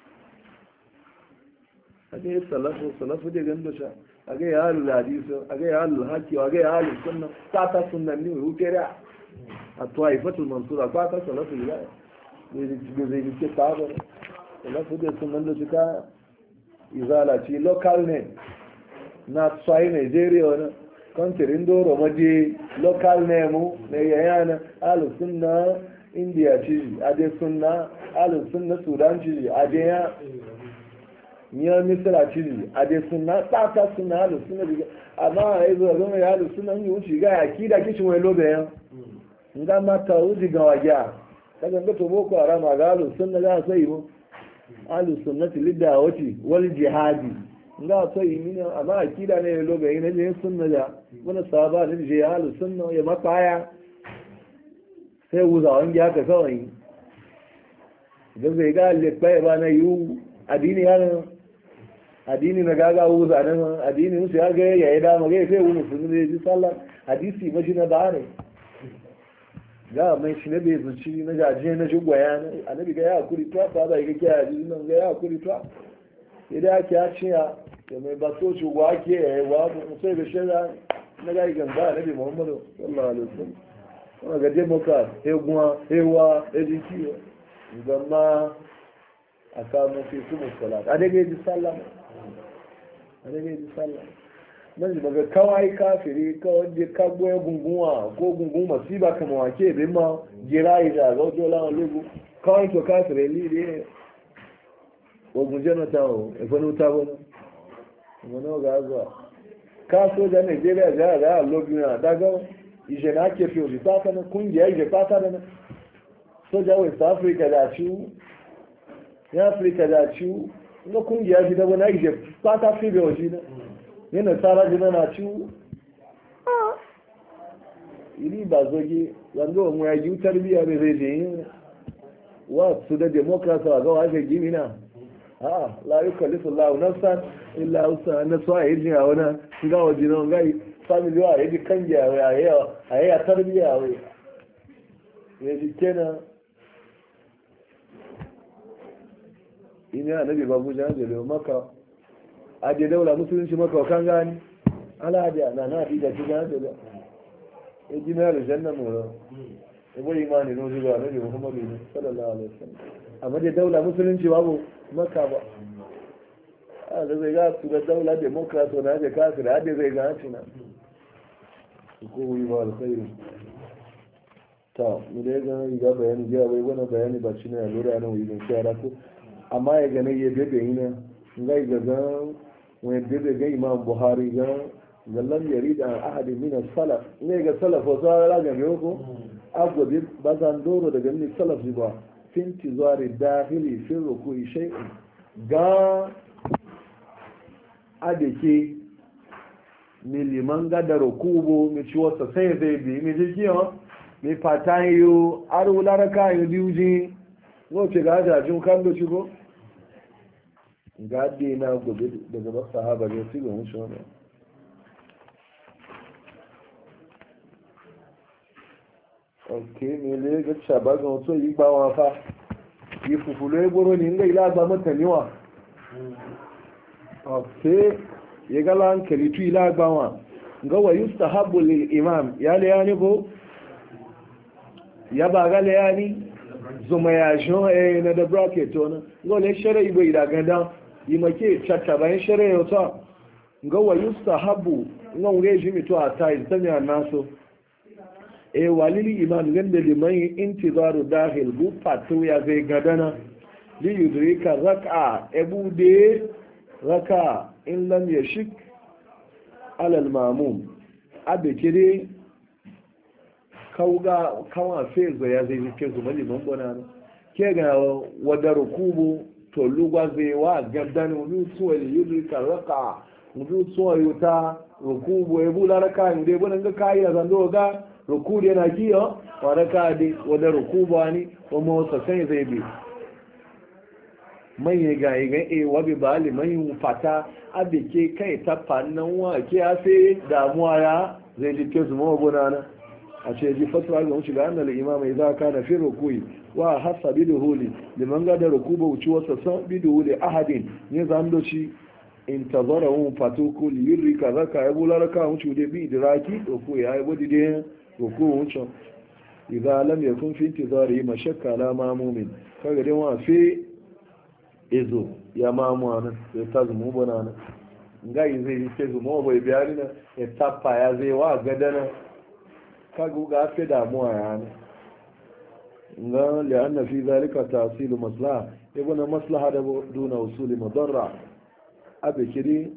a ga yi salafu da gando sha a ga yi halin hadisu a ga yi halin haki a ga yi halin sunna ta ta sunan ne mai hutere a tuwa ifatul mansura ba ta salafu yi zai yi ce ta ba salafu da sunan da suka izala ce local ne na tsaye nigeria wani country doro maje local name na yayana alu sunna india ci ade sunna alu sunna sudan ci ade ya niya misra ci ade sunna tata sunna alu sunna diga amma ai zo ga ya alu sunna yi wuci ga akida kishin wai lobe ya nga mata uji ga waja daga ga to boko haram ga alu sunna ga sai mu alu sunnati lidawati wal jihadi nga so yi mini amma akida ne lobe yi ne sunna da wani sahaba ne je alu sunna ya mafaya sai wuza wani haka kawai idan zai ga leɓɓai ba na yiwu addini na gaga wuza nan addini musu ya ga yayi dama ga sai wani sun ne ji sallah hadisi mashi na ba ne ga mai shi ne bai zuci na gaje na jugwaya ne annabi ga ya hakuri to ba ba ga kiya hadisi nan ga ya hakuri to idan ake ya ce ya mai ba so ci wa ke yayi wa sai da shara na ga gamba annabi Muhammadu sallallahu alaihi wasallam kuma ga democrat ewa ediki gama a kamun fi kuma salat a daga yi sallah nan ji maga kawai kafiri kawai je kagbo ya gungunwa ko gungun masiba kama wake bai ma gira yi da ga wajen lawan lego kawai to kafiri lide ogun jonathan o efonu wuta bane wani ga zuwa kaso da nigeria ga a lobina daga ije na ake fiye fata na kungiya ije fata da na soja west africa da ciwu ya africa da ciwu na kungiya ji da wani ije fata fi da waje na yana tsara jina na ciwu iri ba zoge zanga wa muya yi tarbiya bai zai je wa su da demokrasa a gawa ake gini na la yi kalifu lau nafsan illa usa na so a yi jin a wani gawa jina gai family wa yaji kange a yaya tarbiya wai yaji kenan ina annabi babu jan da maka aje daula musulunci maka kan gani alhaji na da ci jan da yaji na aljanna mu ebo imani no zuwa annabi muhammadu sallallahu alaihi wasallam amma da daula musulunci babu maka ba a da zai ga su da daula democrat na da kafir hade zai ga cina ko yi ba alkhairu ta mu da ga bayani ga bai wani bayani ba shi ne a lura nan wani shara ko amma ya gane ya bebe ina ngai ga wani bebe ga imam buhari ga lam yarid an ahadin min as-salaf ne ga salaf wa zara ga me ko agwabi bazan doro daga ni salaf ba finti zuwari dakhili fi ruku'i shay'in ga adeke mi liman gada rukubo mi ci wasa sai zai bi mi ji kiyo mi fatan yo aru laraka yo diuji no ce ga jajin kan do shigo ga na gobe daga ba sahaba ne su ga mushi wannan okay mi le ga chaba ga so yi ba wa fa yi fufulo e boro ni ngai la ba mata niwa okay ya gala hankali tu ila gbawa ga wa yustahabbu lil imam ya le yani ko ya ba ga le yani zuma ya jo na da bracket ona go le shar'i bai da ganda yi make chatta bayan shar'i yota ga wa yustahabbu ngon ge jimi to atai tanya naso walili imam ganda liman intizaru dakhil bu fatu ya zai gadana li yudrika rak'a ebude raka in lam yashik alal mamum abe kire kawa fezo ya zai ke zuma liman bona ke ga wadar rukubu to lugwa zai wa gaddan wani suwa yudrika raka wani suwa yuta rukubu ya bula raka ne bona ga kai da zando ga rukubu yana kiyo wa raka de wadar rukubu ani wa motsa sai zai bi manye ga igan wabi bali manyan fata abike kai ta fannan wa ke afe damuwa ya zai ji ke zuma gona na a ce ji fatuwa ga wuce ga annal imama idza kana fi rukuyi wa hasa biduhuli liman ga da rukuba wuce wasa san biduhuli ahadin ne zandoci intazarahu fatuku li yurika zaka ya bula raka wuce da bi idraki ruku ya yi bodi da ruku wuce idza lam yakun fi intizari mashakka la mamumin kaga dai wa fi ezo ya mamu nan sai ta zumu bana nan nga yi zai ce zuma bai bayani na ya tappa ya zai wa gadana kagu ga fi damuwa ya ne nga li'anna fi zalika tasilu maslaha ibn maslaha da duna usuli madarra abe kiri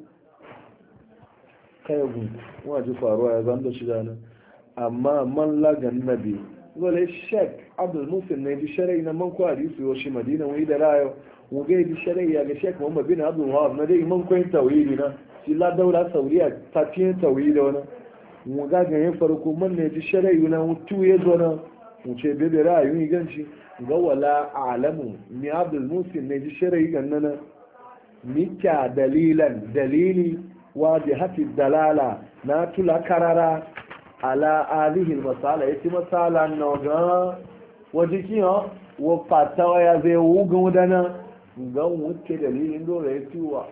kayagu waje faruwa ya zanda shi dana amma man lagan nabi gole shek abdul musin ne bi sharai na man ko hadisi yo shi madina wai da rayo mu ga bi sharai ya ga shek muhammad bin abdul wahab na dai man ko tawhidi na shi la daula saudiya ta tiyan tawhidi wana mu ga ga yin farko man ne bi sharai na mutu ya zo na mu ce bebe rayu ni ganci ga wala alamu ni abdul musin ne bi sharai ganna mika dalilan dalili wajihati dalala na tula karara ala alihi masala yace masala noga wajiki ha wa fatawa ya zai wugun wadana ga wuce dalilin dole ya tiwa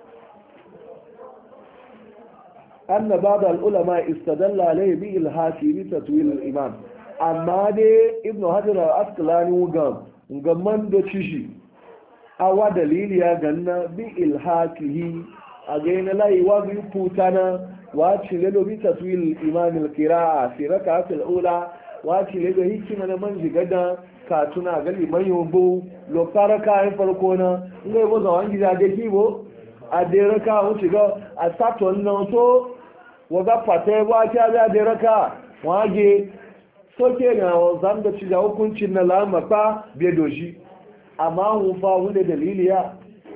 anna ba'd al ulama istadalla alayhi bi ilhaqi bi tatwil al imam amma dai ibnu hajar al asqalani wugan man do cishi awa dalili ya ganna bi ilhaqihi a gaina layi wa bi putana wace lelo bi taswil imam al-qira'a fi rak'at al-ula wace lelo hikima na man jigada ka tuna gali man yombo lo karaka ai farko na ngai bo za wangi da kibo a de raka wuce ga a saton na to waga fata ba ta da de raka wage so ke ga zan da ci da hukuncin na lama fa be doji amma hu fa wunde daliliya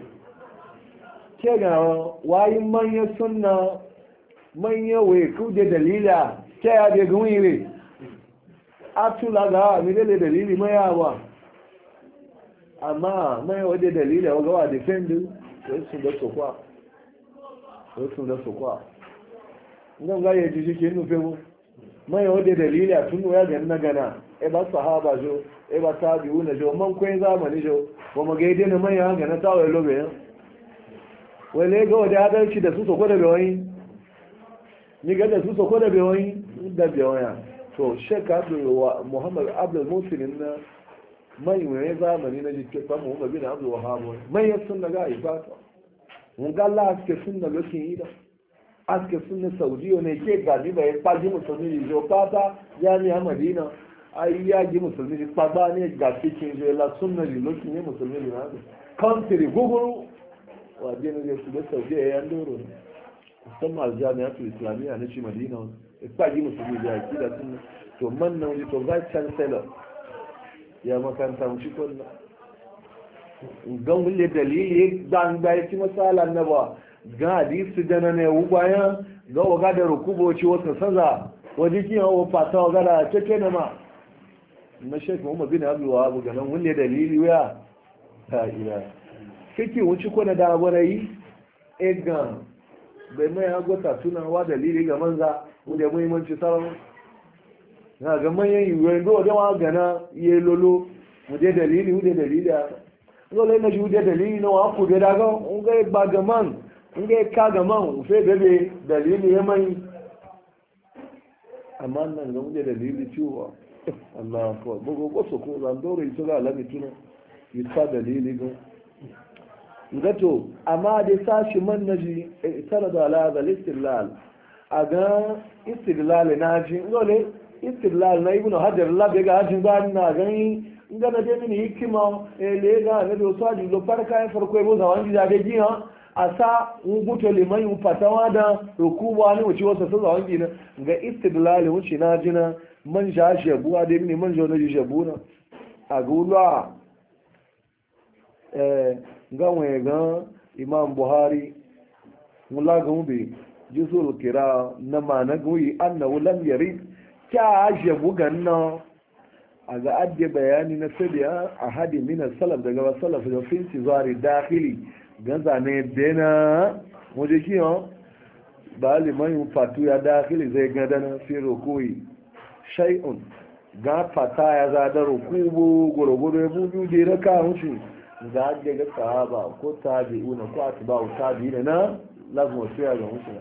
ke ga wayin manyan sunna manya wai kuje dalila ke ya de gwiwe atula ga mi dele dalili mai yawa amma mai waje dalila ga wa defend su da sokwa ngan ga yaji shike nu fego mai waje dalila tun ya ga na gana e ba sahaba jo e ba tabi'una jo man koyin zamani jo ko magaide ne mai ga na tawaye lobe wale ga waje adalci da su sokwa da bai ni ga da su soko da bewai da bewaya to shekka wa muhammad abdul muslim na mai wani zamani na jike fa muhammad bin abdul wahhab mai ya sunna ga ibata mun ga Allah aske sunna lokin ida aske sunna saudiyo ne ke gadi bai paji musulmi jo pata jami'a madina ai ya ji musulmi pa ba ne ga cikin jo la sunna ji lokin ne musulmi na country guguru wa dinu ne su da saudiya ya ndoro musamman aljami'atul islamiyya na ci madina ikpaji musulmi da yaki da sun to man na wani to vice chancellor ya makanta mu cikon na gan wule dalili dan bai ci masala na ba ga hadisi da na ne bayan ga waga da rukuboci wata saza waje ki hawo fata waga da keke na ma na shek Muhammad bin Abdul Wahhab ga nan wule dalili ya ta ila kike wuci ko na da gwarai egan bai mai agwata tunawa dalili ga manza da muhimmanci sauran na ga manyan yiwuwar do da wa gana ye lolo mu da dalili a lolo na ju da dalili na wa ku da daga un ga ba ga man un ga ka ga man fe bebe dalili ya mai amma nan ga mu da dalili ciwa Allah ko bugo ko so ko zan dore ito ga lami tuna yi ta dalili ga gato amma da sashi man naji tara da ala da istilal a ga istilal na ji dole istilal na ibnu hajar labe ga hajin ba na gani inda na je mini hikima le ga na do sadi lo farka en farko ebo za wangi da ji ha asa un guto liman un fatawa da rukuba ne wuce wasa sa wangi na ga istilal wuce na jina man ja shebuwa da mini man jo na ji shebuna a gulwa ganwe gan imam buhari mula gumbi jisul kira na mana guyi annahu lam yarid ta ajabu ganna aga adde bayani na sabiya ahadi min salaf daga salaf da fin tizari dakhili ganza ne bena muje kiyo bali mai fatu ya dakhili zai gadana fi rukui shay'un ga fata ya zada rukubu gurgudu ya buju da raka hushi da ake ga sahaba ko tabi'una ko atba'u tabi'ina na lazima su ya ga musu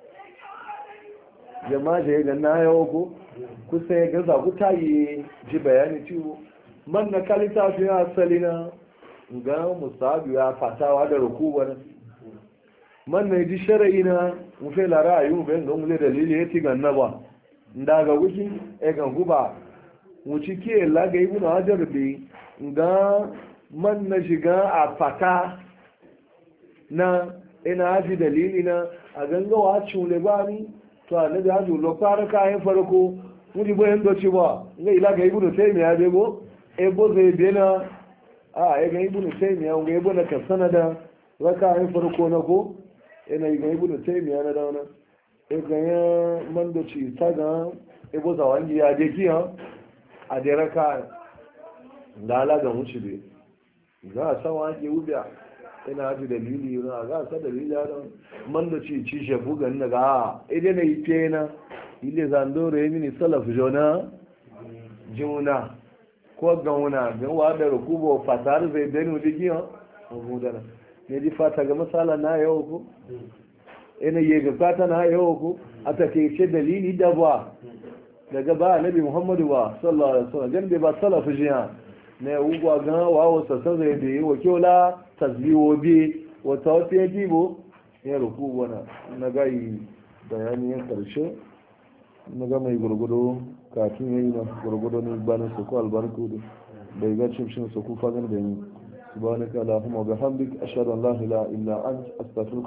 jama'a da ga na yawo ko kusa ya ga za ku tayi ji bayani ciwo man na kalita fi asali na ga musabi ya fatawa da rukuba man na ji shari'i na mu fe la ra'ayi be ga mu le dalili ya ti ganna ba nda ga wuki e ga guba mu ci ke la ga ibnu hajar bi ga man na shiga a fata na ina haji dalili na a gangawa cule ba ni to a na da lo fara kayan farko mu ji bayan doci ba ga ila ga ibnu taymiya be go e bo zai bena a e ga ibnu taymiya ga ibnu na kasana da raka kayan farko na ko ina ga ibnu taymiya na da wannan e ga ya man doci ta ga e bo zawangi ya je kiya a da raka da ala ga mu ci be za a san wake wubiya ina haji dalili na za a san dalili ya don man da ci shafu gani na ga idan na yi fiye na ile zando da ya mini salaf jona juna ko gauna gan wa da rukubo fatar zai dani wadi giya ko dana ne di fata ga masala na yau ko ina yi ga fata na yau ko a take ce dalili da ba daga ba nabi muhammadu ba sallallahu alaihi wasallam gan bai ba salaf jiya na ugwa gan wawo sassan zai da yi wakiola tasbiwo bi wata wata ya jibo ya ruku wana na gayi bayaniyan karshe na ga mai gurgudu kafin ya yi na gurgudu ne banin su ko albarku da bai ga cimshin su ku fagen da yi subhanaka allahumma wa bihamdik ashhadu an la ilaha illa anta astaghfiruka